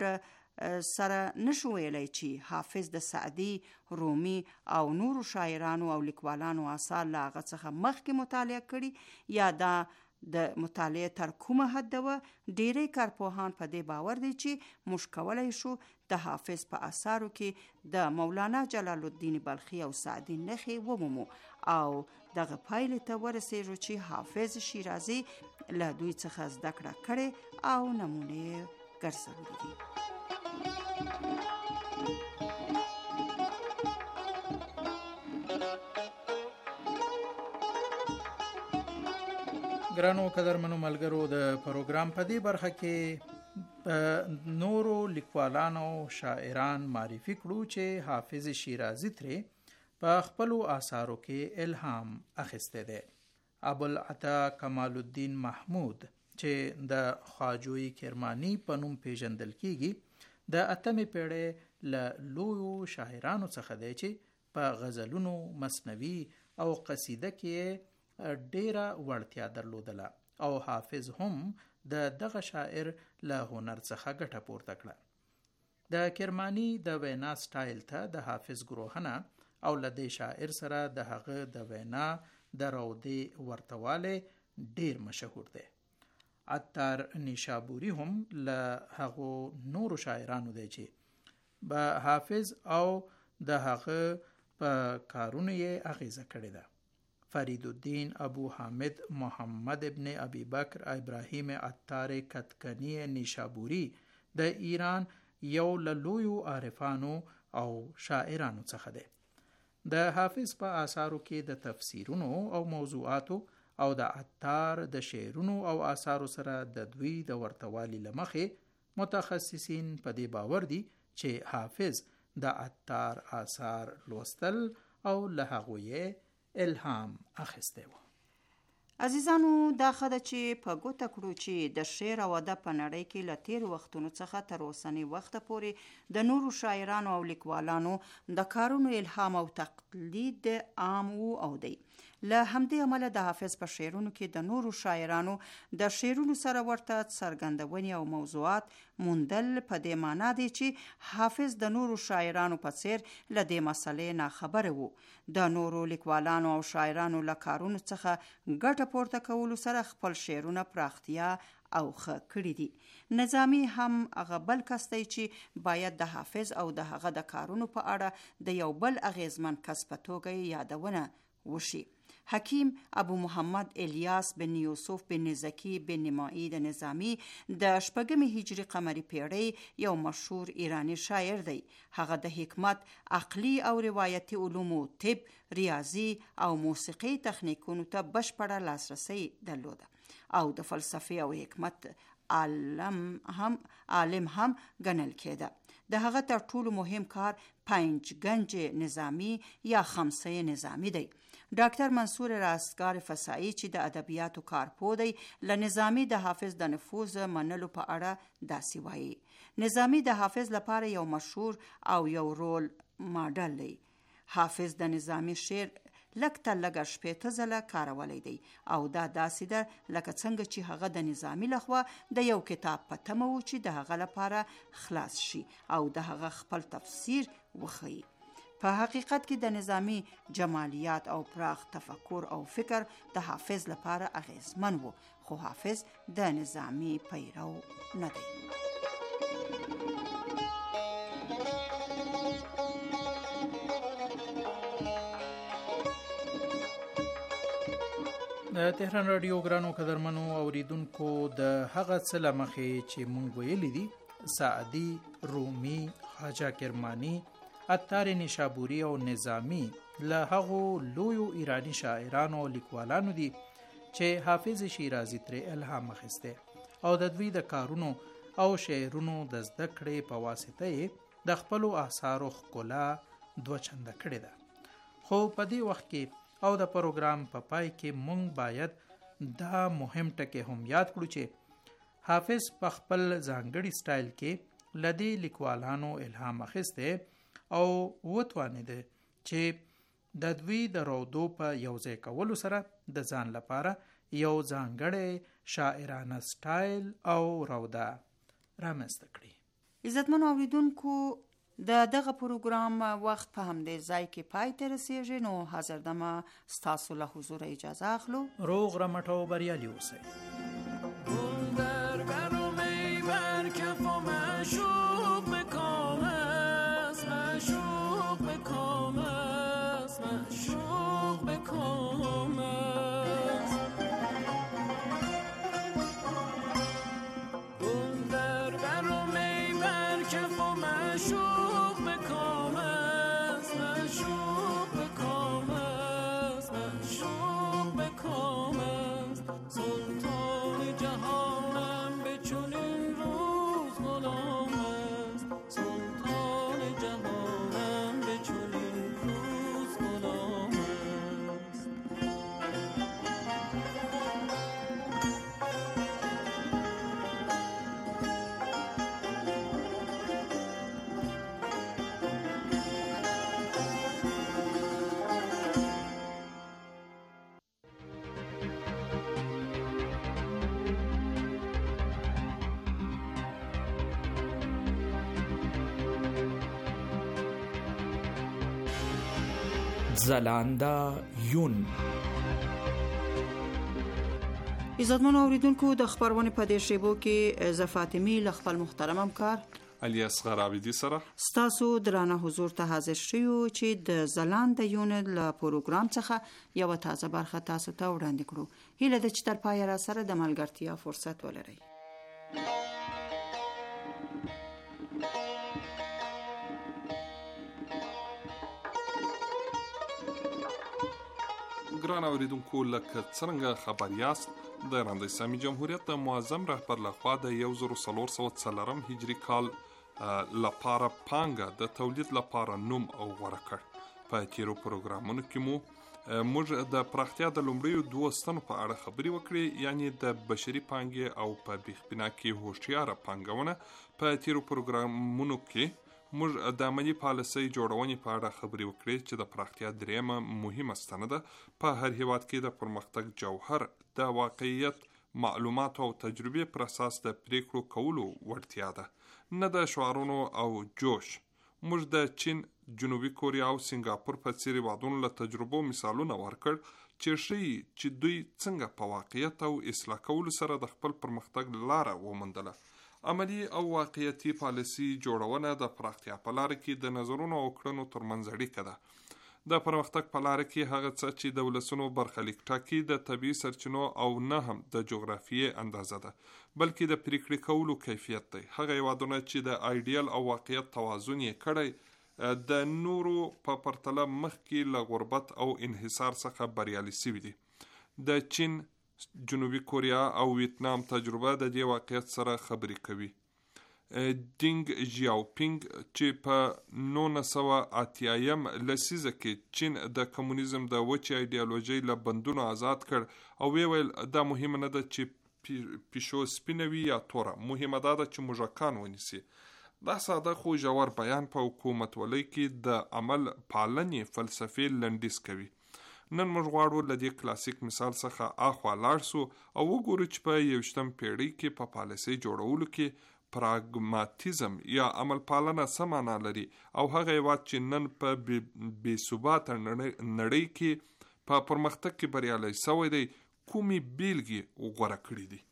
ډاډ سره نشو ویلی چې حافظ د سعدي، رومي او نورو شاعرانو او لیکوالانو آثار له هغه څخه مخکې مطالعه کړي یا دا د مطالعه تر کومه حد وه. ډیری کارپوهان په دې باور دي چې موږ کولی شو د حافظ په اثارو کې د مولانا جلال الدین بلخي او سعدي نښې ومومو او دغه پایلې ته ورسېږو چې حافظ شیرازي له دوی څخه زده کړه کړې او نمونې یې ګرځولي دي. ګرانو قدرمنو ملګرو، د پروګرام په دې برخه کې نورو لیکوالانو شاعران معرفي کړو چې حافظ شیرازي ترې په خپلو آثارو کې الهام اخیستی دی. ابوالعطا کمال الدین محمود چې د خواجوی کرمانی په نوم پیژندل کیږي د اتمې پیړۍ له لویو شاعرانو څخه دی چې په غزلونو، مثنوي او قصیده کې ډیره وړتیا درلودله او حافظ هم د دغه شاعر له هنر څخه ګټه پورته کړه. د کرمانی د وینا سټایل ته د حافظ ګروهنه او له دې شاعر سره د هغه د وینا د راودې ورتواله ډیر مشهور دی. عطار نیشابوری هم له هغو نورو شاعرانو دی چې به حافظ او د هغه په کارونو یې اغیزه کړې ده. فرید الدین ابو حامد محمد ابن ابی بکر ابراهیم عطار کتکنی نیشابوری د ایران یو له لویو عارفانو او شاعرانو څخه دی. د حافظ په آثارو کې د تفسیرونو او موضوعاتو او د عطار د شعرونو او آثارو سره د دوی د ورتوالي لمخې متخصصین په دې باور دي چې حافظ د عطار آثار لوستل او له هغوی الهام اخیستی و. عزیزانو دا خده چې په ګوته کړو چې د شعر او ادب په نړۍ کې له تیر وختونو څخه تر اوسنی وخت پورې د نورو شاعرانو او لیکوالانو د کارونو الهام او تقلید عام وو او دی. له همدې امله د حافظ په شعرونو کې د نورو شاعرانو د شعرونو سره ورته څرګندونې او موضوعات موندل په دې معنا دی چې حافظ د نورو شاعرانو په څیر له دې مسلې ناخبره وو. د نورو لیکوالانو او شاعرانو له کارونو څخه ګټه پورته کولو سره خپل شعرونه پراختیا او ښه کړي دي. نظامی هم هغه بل کس دی چې باید د حافظ او د هغه د کارونو په اړه د یو بل اغیزمن کس په توګه یادونه وشي. حکیم ابو محمد الیاس بن یوسف بن زکی بن نمائی د نظامی د شپږمې هجری قمری پیړۍ یو مشهور ایرانی شاعر دی. هغه د حکمت، عقلی او روایتي علومو، طب، ریاضی او موسیقي تخنیکونو ته بشپړه لاسرسی درلوده او د فلسفې او حکمت عالم هم عالم هم ګڼل کېده. د هغه تر ټولو مهم کار پنج گنج نظامی یا خمسه نظامی دی. ډاکټر منصور رستګار فسایی چې د ادبیاتو کارپوه دی له نظامی د حافظ د نفوذ منلو په اړه داسې وایي: نظامی د حافظ لپاره یو مشهور او یو رول ماډل دی. حافظ د نظامی شعر لږ تر لږه شپېته ځله کارولی دی او دا داسې ده لکه څنګه چې هغه د نظامی لخوا د یو کتاب په تمه و چې د هغه لپاره خلاص شي او د هغه خپل تفسیر وښیي. په حقیقت کې د نظامی جمالیات او پراخ تفکر او فکر د حافظ لپاره اغیزمن و، خو حافظ د نظامی پیرو نه دی. د تهران رادیو ګرانو قدرمنو اوریدونکو، د هغه څه له مخې چې مونږ ویلي دي، سعدي، رومي، خواجه کرماني، عطار نیشابوري او نظامی له هغو لویو ایرانی شاعرانو او لیکوالانو دي چې حافظ شیرازي ترې الهام اخیسته او د دوی د کارونو او شعرونو د زده کړې په واسطه یې د خپلو آثارو ښکلا دوه چنده کړې ده. خو په دې وخت کې او د پروګرام په پای کې مونږ باید دا مهم ټکی هم یاد کړو چې حافظ په خپل ځانګړي سټایل کې له دې لیکوالانو الهام اخیسته او وتوانیده چې د دوی د رودو په یو ځای کولو سره د ځان لپاره یو ځانګړی شاعرانه سټایل او روده رامنځته کړي. عزتمنو اوریدونکو، د دغه پروګرام وخت په همدې ځای کې پای ته رسیږي، نو حاضر دمه ستاسو له حضور اجازه اخلو. روغ رمټ او بریالي اوسئ. زلانده یون. عزتمنو اوریدونکو، د خبرونه په دې شیبو کې ز فاطمی ل خپل محترم همکار علي اصغر عابدي سره ستاسو درانه حضور ته حاضر شیو چې د زلانده یون ل پروګرام څخه یو تازه برخه تاسو ته وړاندې کړو. هیله ده چې تر پای را سره د ملګرتیا فرصت ولرئ. ګران اوریدونکو لکه څرنګه خبر یاست د ایران د اسلامي جمهوریت د معظم رهبر لخوا د یو زر څلور سوه څلورم هجري کال لپاره پانګه د تولید لپاره نوم او غوره کړ. په تیرو پروګرامونو کې مو موږ د پراختیا د لومړیو دوو ستنو په اړه خبرې وکړې، یعنی د بشري پانګې او په بیخبنا کې هوښیاره پانګونه. په تیرو پروګرامونو کې موږ د عملي پالیسۍ جوړونې په اړه خبرې وکړې چې د پراختیا دریمه مهمه ستنه ده. په هر هیواد کې د پرمختګ جوهر د واقعیت، معلوماتو او تجربې پر اساس د پریکړو کولو وړتیا ده، نه د شعارونو او جوش. موږ د چین، جنوبي کوریا او سنگاپور په څېر هیوادونو له تجربو مثالونه ورکړ چې ښیي چې دوی څنګه په واقعیت او اصلاح کولو سره د خپل پرمختګ لاره وموندله. عملي او واقعیتي پالیسي جوړونه د پراختیا په لاره کې د نظرونو او کړنو ترمنځ اړیکه ده. د پرمختګ په لاره کې هغه څه چې د ولسونو برخلیک ټاکي د طبیعي سرچینو او نه هم د جغرافیې اندازه ده، بلکې د پریکړې کولو کیفیت دی. هغه هیوادونه چې د آیډیل او واقعیت توازن یې کړی د نورو په پرتله مخکې له غربت او انحصار څخه بریالي سوي دي. د چین، جنوبي کوریا او ویتنام تجربه د دې واقعیت سره خبرې کوي. دینګ ژیاوپینګ چې په نولس سوه اتیایم لسیزه کې چین د کمونیزم د وچې ایډیالوژۍ له بندونو آزاد کړ او ویل دا مهمه نه ده چې پیشو سپینه وي یا توره، مهمه دا ده چې موږکان ونیسي. دا ساده خو ژور بیان په حکومتولۍ کې د عمل پالنې فلسفې لنډیز کوي. نن موږ غواړو له دې کلاسیک مثال څخه اخوا لاړ سو او وګورو چې په یویشتم پیړۍ کې په پالیسۍ جوړولو کې پراګماتیزم یا عمل پالنه څه معنا لري او هغه هیواد چې نن په بې ثباته نړۍ کې په پرمختګ کې بریالی شوی دی کومې بیلګې غوره کړي دي.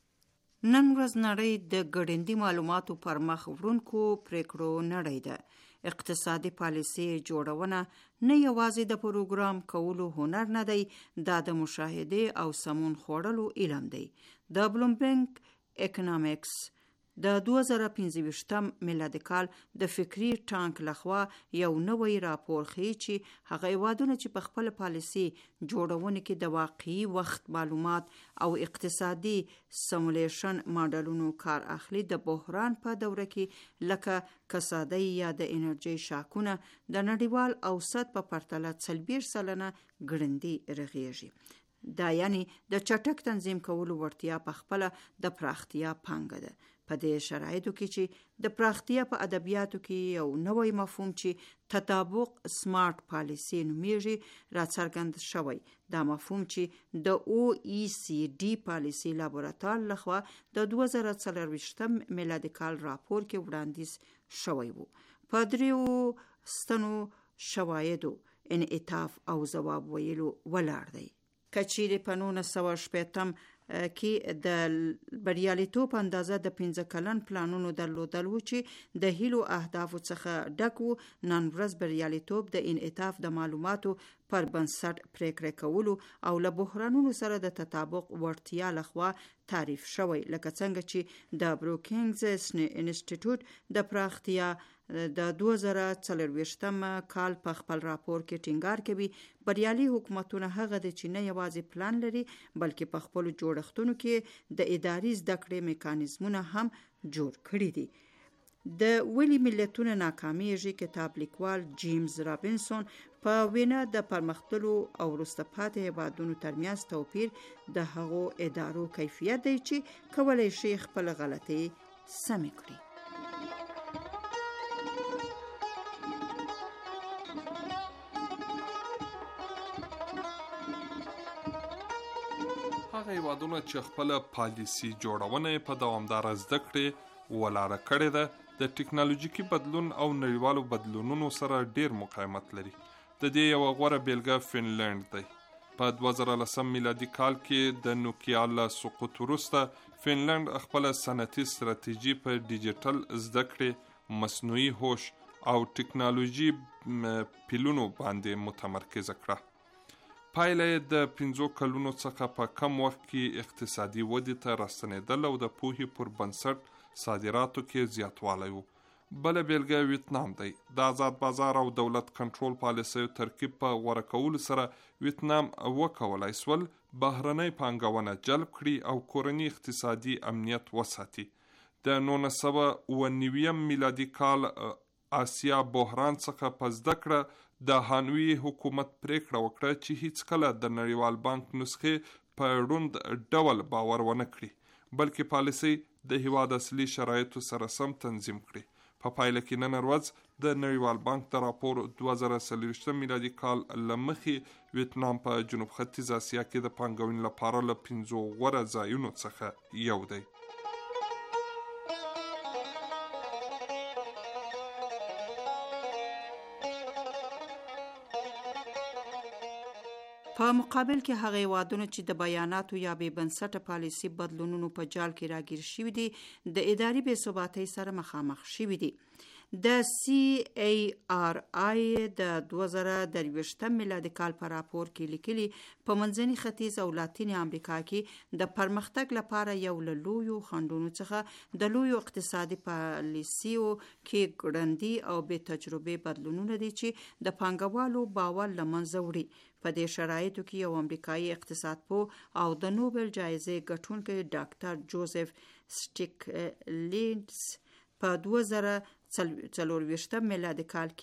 نن ورځ نړۍ د ګډنډي معلوماتو پر مخ وړونکو پریکړو نړۍ ده. اقتصادي پالیسي جوړونه نه یوازې د پروګرام کولو هنر نه دی، دا د مشاهده او سمون خوړلو علم دی. د بلومبرګ اکونومیکس د دوه زره پنځه ویشتم میلادي کال د فکري ټانک لخوا یو نوی راپور ښیي چې هغه هیوادونه چې په خپل پالیسي جوړونه کې د واقعي وخت معلومات او اقتصادي سیمولیشن ماډلونو کار اخلي د بحران په دوره کې لکه کسادۍ یا د انرژي شاکونه د نړیوال اوسط په پرتله څلوېښت سلنه ګړندي رغیږي. دا یعنی د چټک تنظیم کولو وړتیا په خپل د پراختیا پانګه ده. په دې شرایطو کې چې د پراختیا په ادبیاتو کې یو نوی مفهوم چې تطابق سمارټ پالیسی نومیږي راڅرګند شوی. دا مفهوم چې د او ای سی ډي پالیسی لابراتوار لخوا د دوه زره څلرویشتم میلادي کال راپور کې وړاندیز شوی وو. په دریو ستنو شواهدو انعطاف او ځواب ویلو ولاړ دی. کچېرې په نولس سوه شپېتم کې د بریالیتوب اندازه د پنځه کلن پلانونو درلودل و چې د هیلو اهدافو څخه ډک و. نن ورځ بریالیتوب د انعطاف د معلوماتو پر بنسټ پریکړې کولو او له بحرانونو سره د تطابق وړتیا لخوا تعریف شوی، لکه څنګه چې د بروکینګز انسټیټیوټ د پراختیا د دوه زره څلرویشتم کال په خپل راپور کې ټینګار کوي بریالي حکومتونه هغه دي چې نه یوازې پلان لري بلکې په خپل جوړښتونو کې د اداري زده کړې میکانیزمونه هم جوړ کړي دي. د ویلي ملتونه ناکامیږي کتاب لیکوال جیمز رابینسون په وینا د پرمختللو او وروسته پاتې هیوادونو ترمنځ توپیر د هغو ادارو کیفیت دی چې کولی شي خپل غلطۍ سمې کړي. هغه هیوادونه چې خپل پالیسي جوړونه په دوامداره زده کړې ولاړه کړې ده د ټکنالوژیکي بدلون او نړیوالو بدلونونو سره ډیر مقاومت لري. د دې یو غوره بیلګه فنلند دی. په دوه زره لسم میلادي کال کې د نوکیا له سقوط وروسته فنلند خپل صنعتي ستراتیژي په ډیجیټل زده کړې، مصنوعي هوش او ټکنالوژي پیلونو باندې متمرکز کړه. پایله د پنځو کلونو څخه په کم وخت کې اقتصادي ودې ته راستنېدل او د پوهې پر بنسټ صادراتو کې زیاتوالی و. بله بیلګه ویتنام دی. د آزاد بازار او دولت کنټرول پالیسیو ترکیب په غوره کولو سره ویتنام وکولای سول بهرنۍ پانګونه جلب کړي او کورني اقتصادي امنیت وساتي. د نولس سوه اوه نوي میلادي کال آسیا بحران څخه په زده کړه د هانوي حکومت پریکړه وکړه چې هیڅ کله د نړیوال بانک نسخې په روند ډول باور ونه کړي، بلکې پالیسي د هیواد اصلي شرایطو سره سم تنظیم کړي. په پایله کې نن ورځ د نړیوال بانک د راپور دوه زره څلوېښت میلادي کال له مخې ویتنام په جنوب ختیځ اسیا کې د پانګونې لپاره له پنځو غوره ځایونو څخه یو دی. په مقابل کې هغه هیوادونه چې د بیاناتو یا بې بنسټه پالیسي بدلونونو په جال کې راګیر شوي دي د اداري بې ثباتۍ سره مخامخ شوي دي. د سی ای آر آی د دوه زره درویشتم میلادي کال په راپور کې لیکلي په منځني ختیځ او لاتینې امریکا کې د پرمختګ لپاره یو له لویو خنډونو څخه د لویو اقتصادي پالیسیو کې ګړندي او بې تجربې بدلونونه دي چې د پانګوالو باور له منځه وړي. په دې شرایطو کې یو امریکایي اقتصاد پوه او د نوبل جایزې ګټونکی ډاکټر جوزف سټیګلیټز په دوه زره څلورویشتم میلادي کال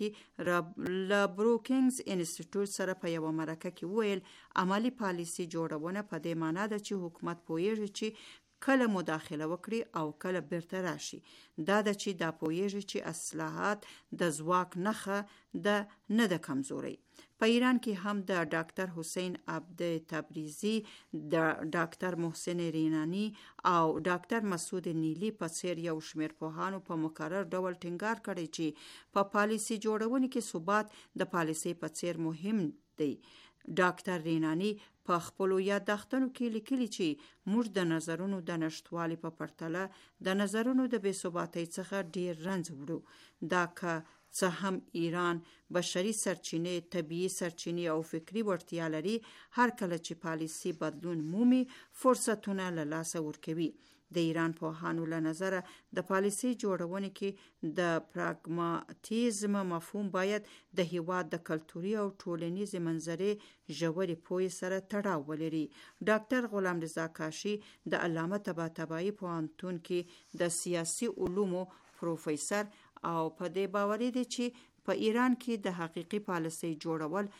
کې له بروکینګز انسټیټیوټ سره په یوه مرکه کې ویل عملی پالیسي جوړونه په دې معنا ده چې حکومت پوهیږي چې کله مداخله وکړي او کله بیرته راشي. دا ده چې دا پوهیږي چې اصلاحات د ځواک نښه ده نه د کمزوري. په ایران کې هم د ډاکټر حسین عبد تبریزی، د ډاکټر محسن رینانی او ډاکټر مسعود نیلی په څیر یو شمېر پوهانو په مکرر ډول ټینګار کړی چې په پالیسي جوړونې کې ثبات د پالیسي په څیر مهم دی. ډاکټر رینانی په خپلو یادښتونو کې لیکلي چې موږ د نظرونو د نشتوالي په پرتله د نظرونو د بې ثباتۍ څخه ډیر رنځ وړو. دا که څه هم ایران بشري سرچینې، طبیعي سرچینې او فکري وړتیا لري، هر کله چې پالیسي بدلون مومي فرصتونه له لاسه ورکوي. د ایران پوهانو له نظره د پالیسي جوړونې کې د پراګماتیزم مفهوم باید د هیواد د کلتوري او ټولنیزې منظرې ژورې پوهې سره تړاو ولري. ډاکټر غلام رضا کاشي د علامه طباطبایي پوهنتون کې د سیاسي علومو پروفیسر او په دې باوري دي چې په ایران کې د حقیقي پالیسي جوړول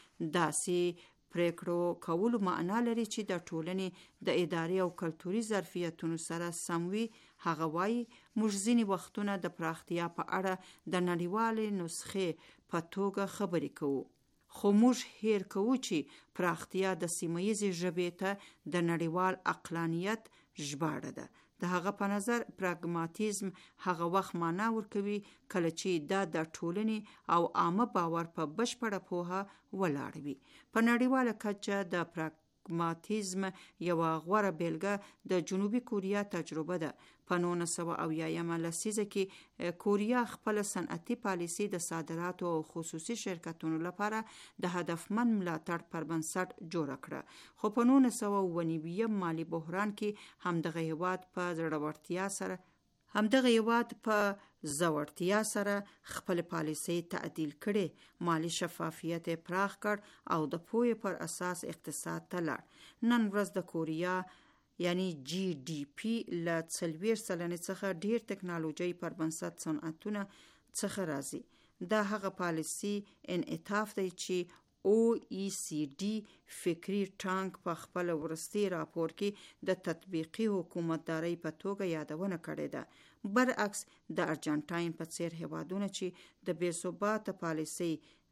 داسې پریکړو کولو معنا لري چې د ټولنې د اداري او کلتوري ظرفیتونو سره سم وي. هغه وایي موږ ځینې وختونه د پراختیا په اړه د نړیوالې نسخې په توګه خبرې کوو، خو موږ هیر کوو چې پراختیا د سیمه‌ییزې ژبې ته د نړیوال عقلانیت ژباړه ده. د هغه په نظر پراګماتیزم هغه وخت معنا ورکوي کله چې دا د ټولنې او عامه باور په بشپړه پوهه ولاړ وي. په نړیواله کچه د پراګماتیزم یوه غوره بیلګه د جنوبي کوریا تجربه ده. په نولس سوه اویایمه لسیزه کې کوریا خپل صنعتي پالیسي د صادراتو او خصوصي شرکتونو لپاره د هدفمند ملاتړ پر بنسټ جوړه کړه، خو په نولس سوه اوه نوي مالي بحران کې همدغه هیواد په زړورتیا سره همدغه هیواد په زړورتیا سره خپل پالیسي تعدیل کړي، مالی شفافیت پراخ کړ او د پوهې پر اساس اقتصاد ته لاړ. نن ورځ د کوریا یعنی جی ډی پی له څلوېښت سلنې څخه ډیر ټکنالوژي پر بنسټ صنعتونه څخه راځي. دا هغه پالیسي انعطاف دی چې او ای سی ډي فکری ټانک په خپل ورستي راپور کې د تطبیقي حکومتدارۍ په توګه یادونه کړې ده. برعکس د ارجنټاین په څیر هیوادونه چې د بې ثباته پالیسي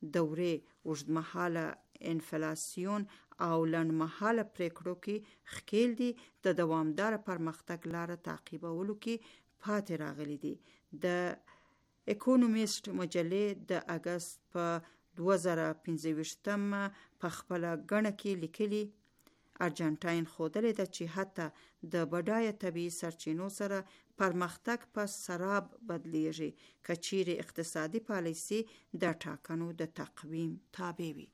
دورې اوږدمهاله انفلاسیون او لنډمهاله پریکړو کې ښکیل دي، د دوامدار پرمختګ لاره تعقیبولو کې پاتې راغلي دي. د اکونومیسټ مجلې د اګست په دوه زره پنځه ویشتم په خپله ګڼه کې لیکلي ارجنټاین ښودلې ده چې حتی د بډایه طبیعي سرچینو سره پرمختګ په سراب بدلیږي که چیرې اقتصادي پالیسي د ټاکنو د تقویم تابع وي.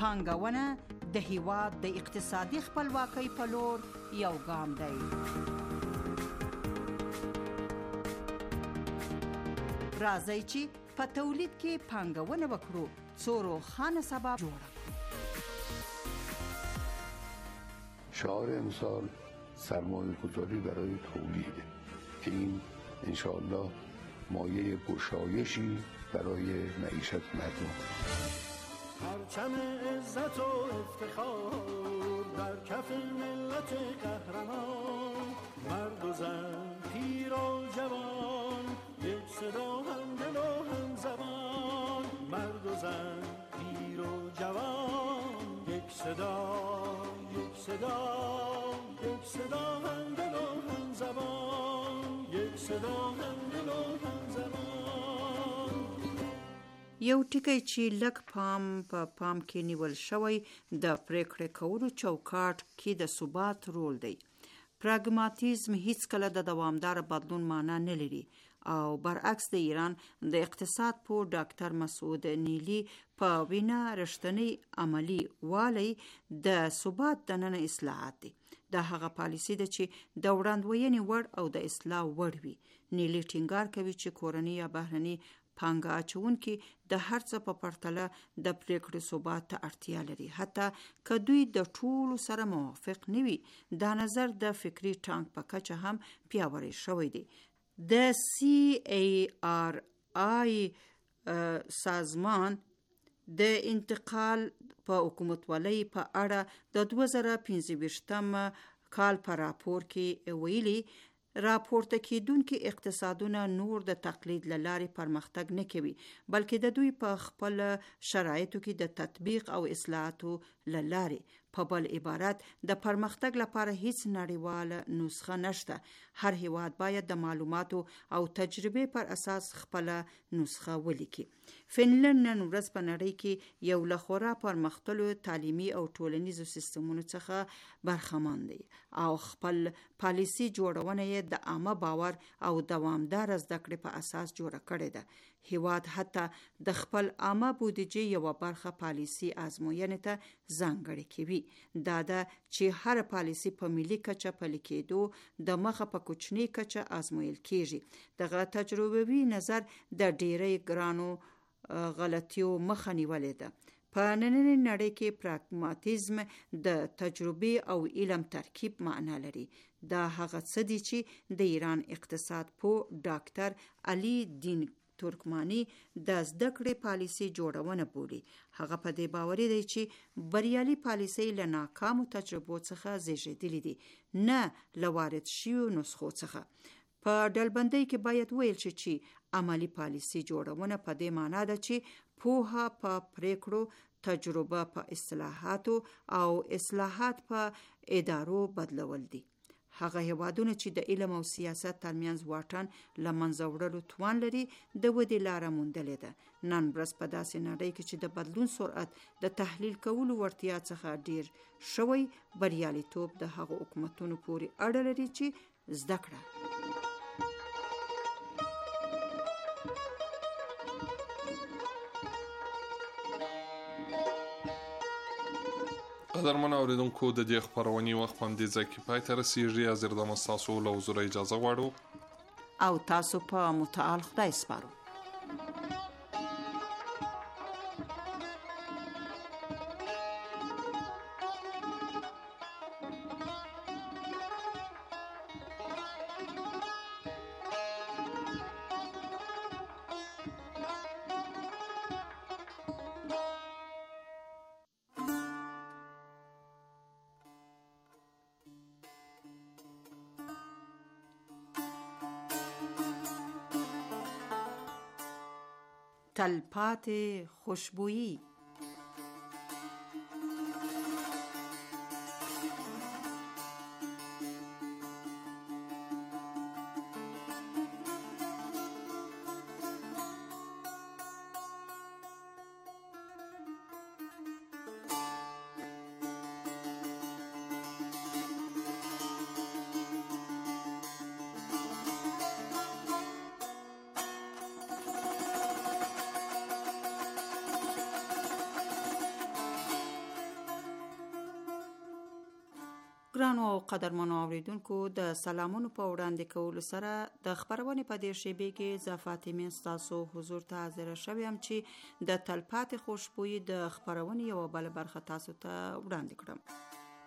پانګونه د هیواد د اقتصادي خپلواکۍ په لور یو ګام دی. راځئ چې په تولید کې پانګونه وکړو څو روښانه سبا جوړ کړو. شعار امسال سرمایه گذاری برای تولیده که این انشاءالله مایه گشایشی برای معیشت مردم. پرچم عزت و افتخار در کف ملت قهرمان، مرد و زن پیر و جوان یک صدا هم دل و هم زبان. مرد و زن پیر و جوان یک صدا یک صدا یک صدا هم دل و هم زبان. یک صدا هم دل و هم زبان. یو ټکی چې لږ پام په پا پام کې نیول شوی د پریکړې کولو چوکاټ کې د ثبات رول دی. پراګماتیزم هیڅ کله د دوامدار بدلون معنا نه لري او برعکس د ایران د اقتصاد په ډاکټر مسعود نیلی په وینا رښتینی عملی والی د ثبات دننه اصلاحات دي. دا هغه پالیسی ده چې د وړاندوینې وړ او د اصلاح وړ وي. نیلی ټینګار کوي چې کورنۍ یا بهرني پانګه اچونکي د هر څه په پرتله د پریکړې ثبات ته اړتیا لري، حتی که دوی د ټولو سره موافق نه وي. دا نظر د فکری ټانک په کچه هم پیاوړی شوی دی. د سی ای آر آی سازمان د انتقال په حکومتولۍ په اړه د دوه زره پنځه ویشتم کال په راپور کې ویلي راپورته کېدونکي اقتصادونه نور د تقلید له لارې پرمختګ نه کوي، بلکې د دوی په خپل شرایطو کې د تطبیق او اصلاحاتو له لارې. په بل عبارت د پرمختګ لپاره هیڅ نړیواله نسخه نشته. هر هیواد باید د معلوماتو او تجربه پر اساس خپل نسخه ولیکي. فنلند نن ورځ په نړۍ کې یو له خورا پرمختللو تعلیمي او ټولنیزو سیستمونو څخه برخمن دی او خپل پالیسی جوړونه یې د عامه باور او دوامدار زده کړې په اساس جوړه کړې ده. هیواد حتی د خپل عامه بودیجې یوه برخه پالیسی ازموینې ته ځانګړې کوي. دا ده چې هر پالیسی په ملي کچه پلي کېدو د مخه په کوچنۍ کچه ازمویل کېږي. دغه تجربوي نظر د ډېرې ګرانو غلطیو مخه نیولې ده. په نننۍ نړۍ کې پراګماتیزم د تجربې او علم ترکیب معنا لري. دا هغه څه دي چې د ایران اقتصاد پوه ډاکټر علي دین ترکمانی د زده کړې پالیسي جوړونه بولي. هغه په دې باوري دی چې بریالي پالیسي له ناکامو تجربو څخه زیږېدلې دي، نه له وارد شویو نسخو څخه. په ډلبندۍ کې باید ویل شي چې عملی پالیسي جوړونه په دې معنا ده چې پوهه په پریکړو، تجربه په اصلاحاتو او اصلاحات په ادارو بدلول دي. هغه هیوادونه چې د علم او سیاست ترمنځ واټن له منځه وړلو توان لري د ودې لاره موندلې ده. نن ورځ په داسې نړۍ کې چې د بدلون سرعت د تحلیل کولو وړتیا څخه ډیر شوی، بریالیتوب د هغو حکومتونو پورې اړه لري چې زده کړه قدرمن اوریدونکو، د دې خبرونې وخت هم دې ځکه پای ته رسیږي. حاضر د مستاسو له حضور اجازه غواړو او تاسو په متعال خدای سپارو. تلپاتې خوشبویی. ګرانو او قدرمنو اوریدونکو د سلامونو په وړاندې کولو سره د خبرونې په دې شیبې کې زه فاطمه ستاسو حضور ته حاضر شوم چې د تلپاتې خوشبويي د خبرونې یو بل برخه تاسو ته وړاندې کړم.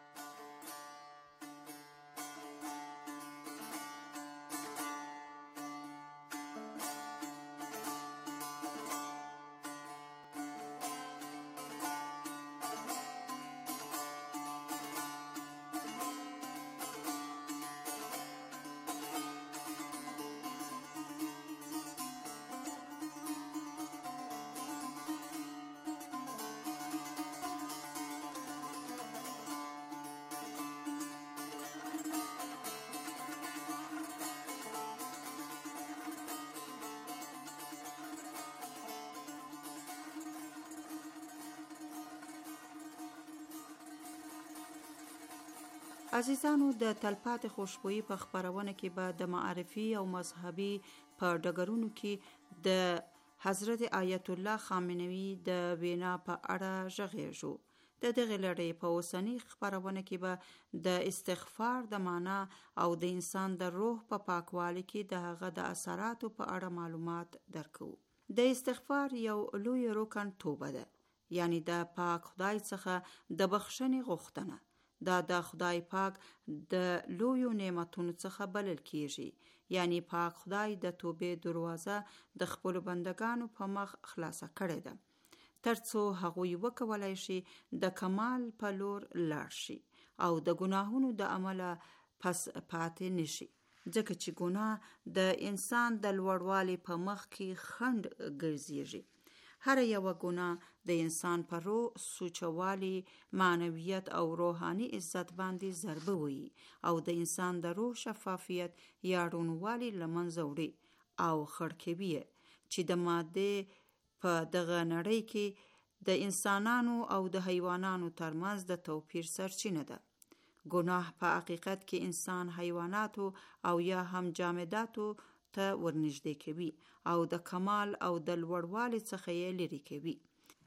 عزیزانو، د تلپاتې خوشبويي په خبرونه کې به د معرفي او مذهبي په ډګرونو کې د حضرت آیت الله خامنوي د وینا په اړه ژغېږو. د دغه لړۍ په اوسنۍ خبرونه کې به د استغفار د معنا او د انسان د روح په پا پاکوالي کې د هغه د اثراتو په اړه معلومات درکو. د استغفار یو لوی رکن توبه ده، یعنی د پاک خدای څخه د بخښنې غوښتنه. دا د خدای پاک د لویو نعمتونو څخه بلل کیږي، یعنی پاک خدای د توبې دروازه د خپل بندگانو په مخ خلاصه کړې ده ترڅو هغوی وکولای شي د کمال په لور لاړ شي او د ګناهونو د عمله پس پاتې نشي، ځکه چې ګناه د انسان د لوړوالي په مخ کې خنډ ګرځيږي. هر یو ګناه د انسان پر روح سوچوالي، معنویت او روحاني عزت باندې ضربه وي او د انسان د روح شفافیت یا رونوالي لمنځه وړي او خړکوي چې د ماده په دغه نړۍ کې د انسانانو او د حیوانانو ترمنځ د توپیر سرچینه ده. ګناه په حقیقت کې انسان، حیواناتو او یا هم جامداتو ته ورنږدې کوي او د کمال او د لوړوالي څخه یې لرې کوي.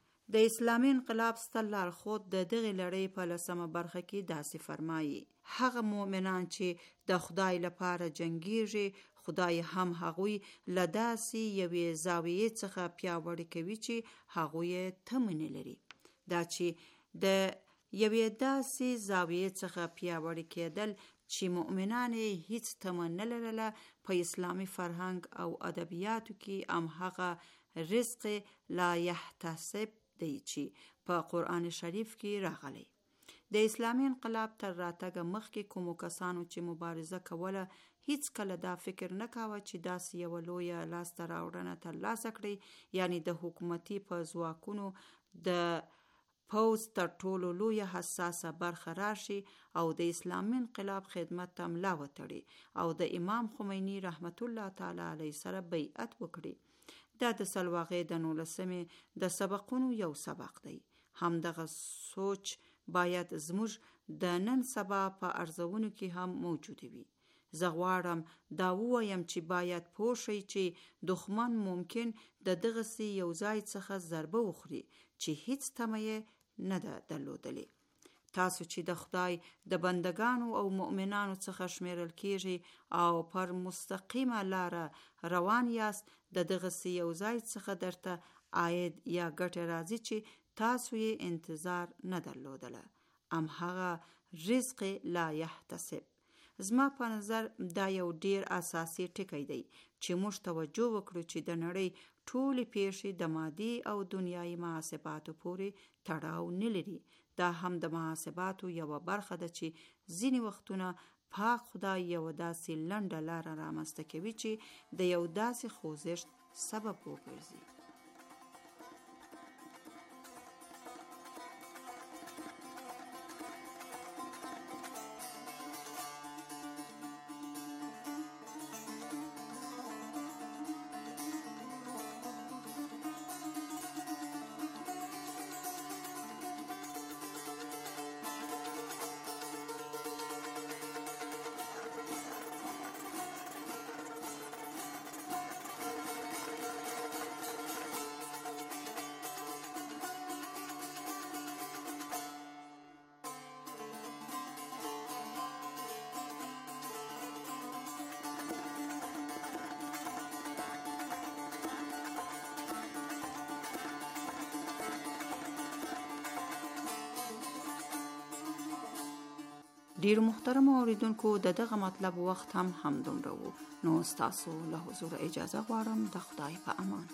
د اسلامي انقلاب ستر لارښود د دغه لړۍ په لسمه برخه کې داسې فرمایي: هغه مؤمنان چې د خدای لپاره جنګیږي، خدای هم هغوی له داسې یوې زاویې څخه پیاوړي کوي چې هغوی تمه لري. دا چې د یوې داسې زاویې څخه پیاوړي کېدل چې مؤمنان هیڅ تمه نه لرله، په اسلامي فرهنګ او ادبیاتو کې هم هغه رزق لا يحتسب دی چې په قرآن شریف کې راغلی. د اسلامي انقلاب تر راتګ مخکې کومو کسانو چې مبارزه کوله هیڅ کله دا فکر نه کاوه چې داسې یو لویه لاسته راوړنه ترلاسه کړي، یعنی د حکومتي په ځواکونو د پوز تر ټولو لویه حساسه برخه راشي او د اسلامي انقلاب خدمت ته ملا وتړي او د امام خمینی رحمت الله تعالی علیه سره بیعت وکړي. دا د سلواغې د نولسمې د سبقونو یو سبق دی. همدغه سوچ باید زموږ د نن سبا په ارزونو کې هم موجود وي. زه غواړم دا ووایم چې باید پوه شئ چې دښمن ممکن د دغسې یو ځای څخه ضربه وخوري چې هیڅ تمه یې نه ده درلودلې. تاسو چې د خدای د بندگانو او مؤمنانو څخه شمیرل کیږي او پر مستقیمه لاره روان یاست، د دغسې یو ځای څخه درته عاید یا ګټه راځي چې تاسو یې انتظار نه درلودله، ام هغه رزق لا يحتسب. زما په نظر دا یو ډیر اساسي ټکی دی چې موږ توجه وکړو چې د نړۍ ټولې پیښې د مادي او دنیایي محاسباتو پورې تړاو نه لري. دا هم د محاسباتو یوه برخه ده چې ځینې وختونه پاک خدای یو داسې لنډه لاره رامنځته کوي چې د یو داسې خوځښت سبب وګرځي. ډیر محترم اوریدونکو د دغه مطلب وخت هم همدومره وو، نو تاسو له حضور اجازه غواړم د خدای په امان.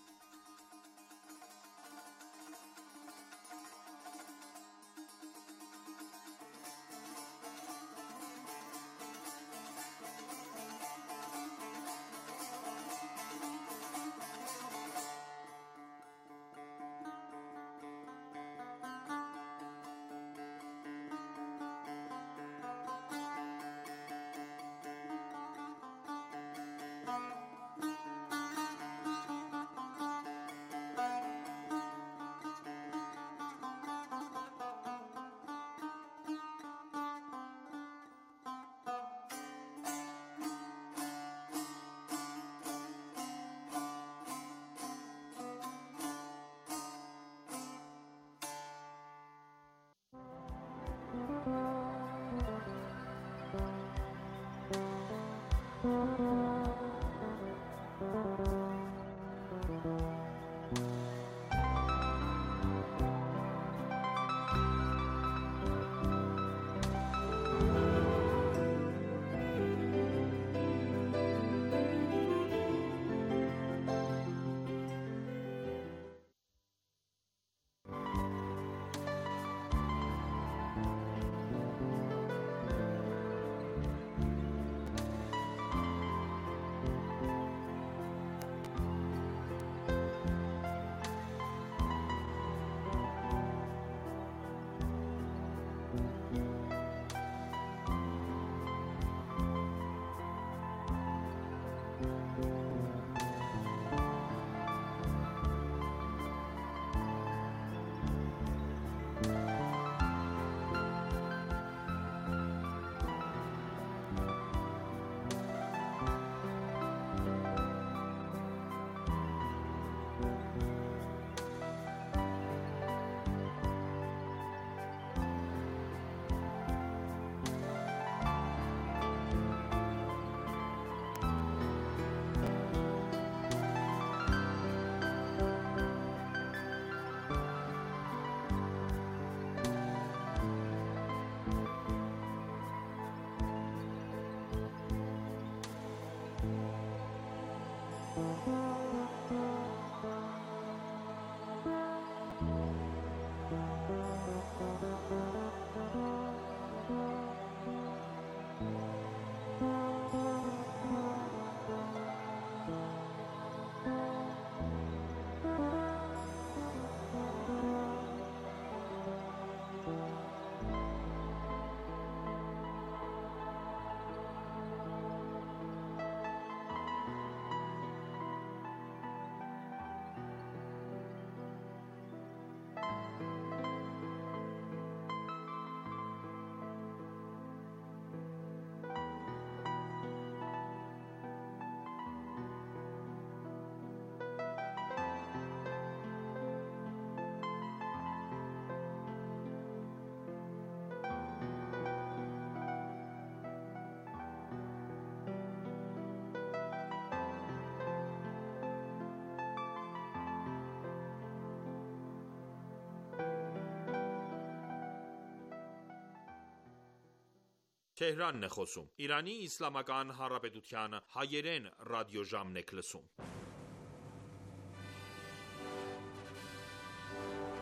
Թեհրան է խոսում։ Իրանի Իսլամական Հանրապետության հայերեն ռադիոժամն եք լսում։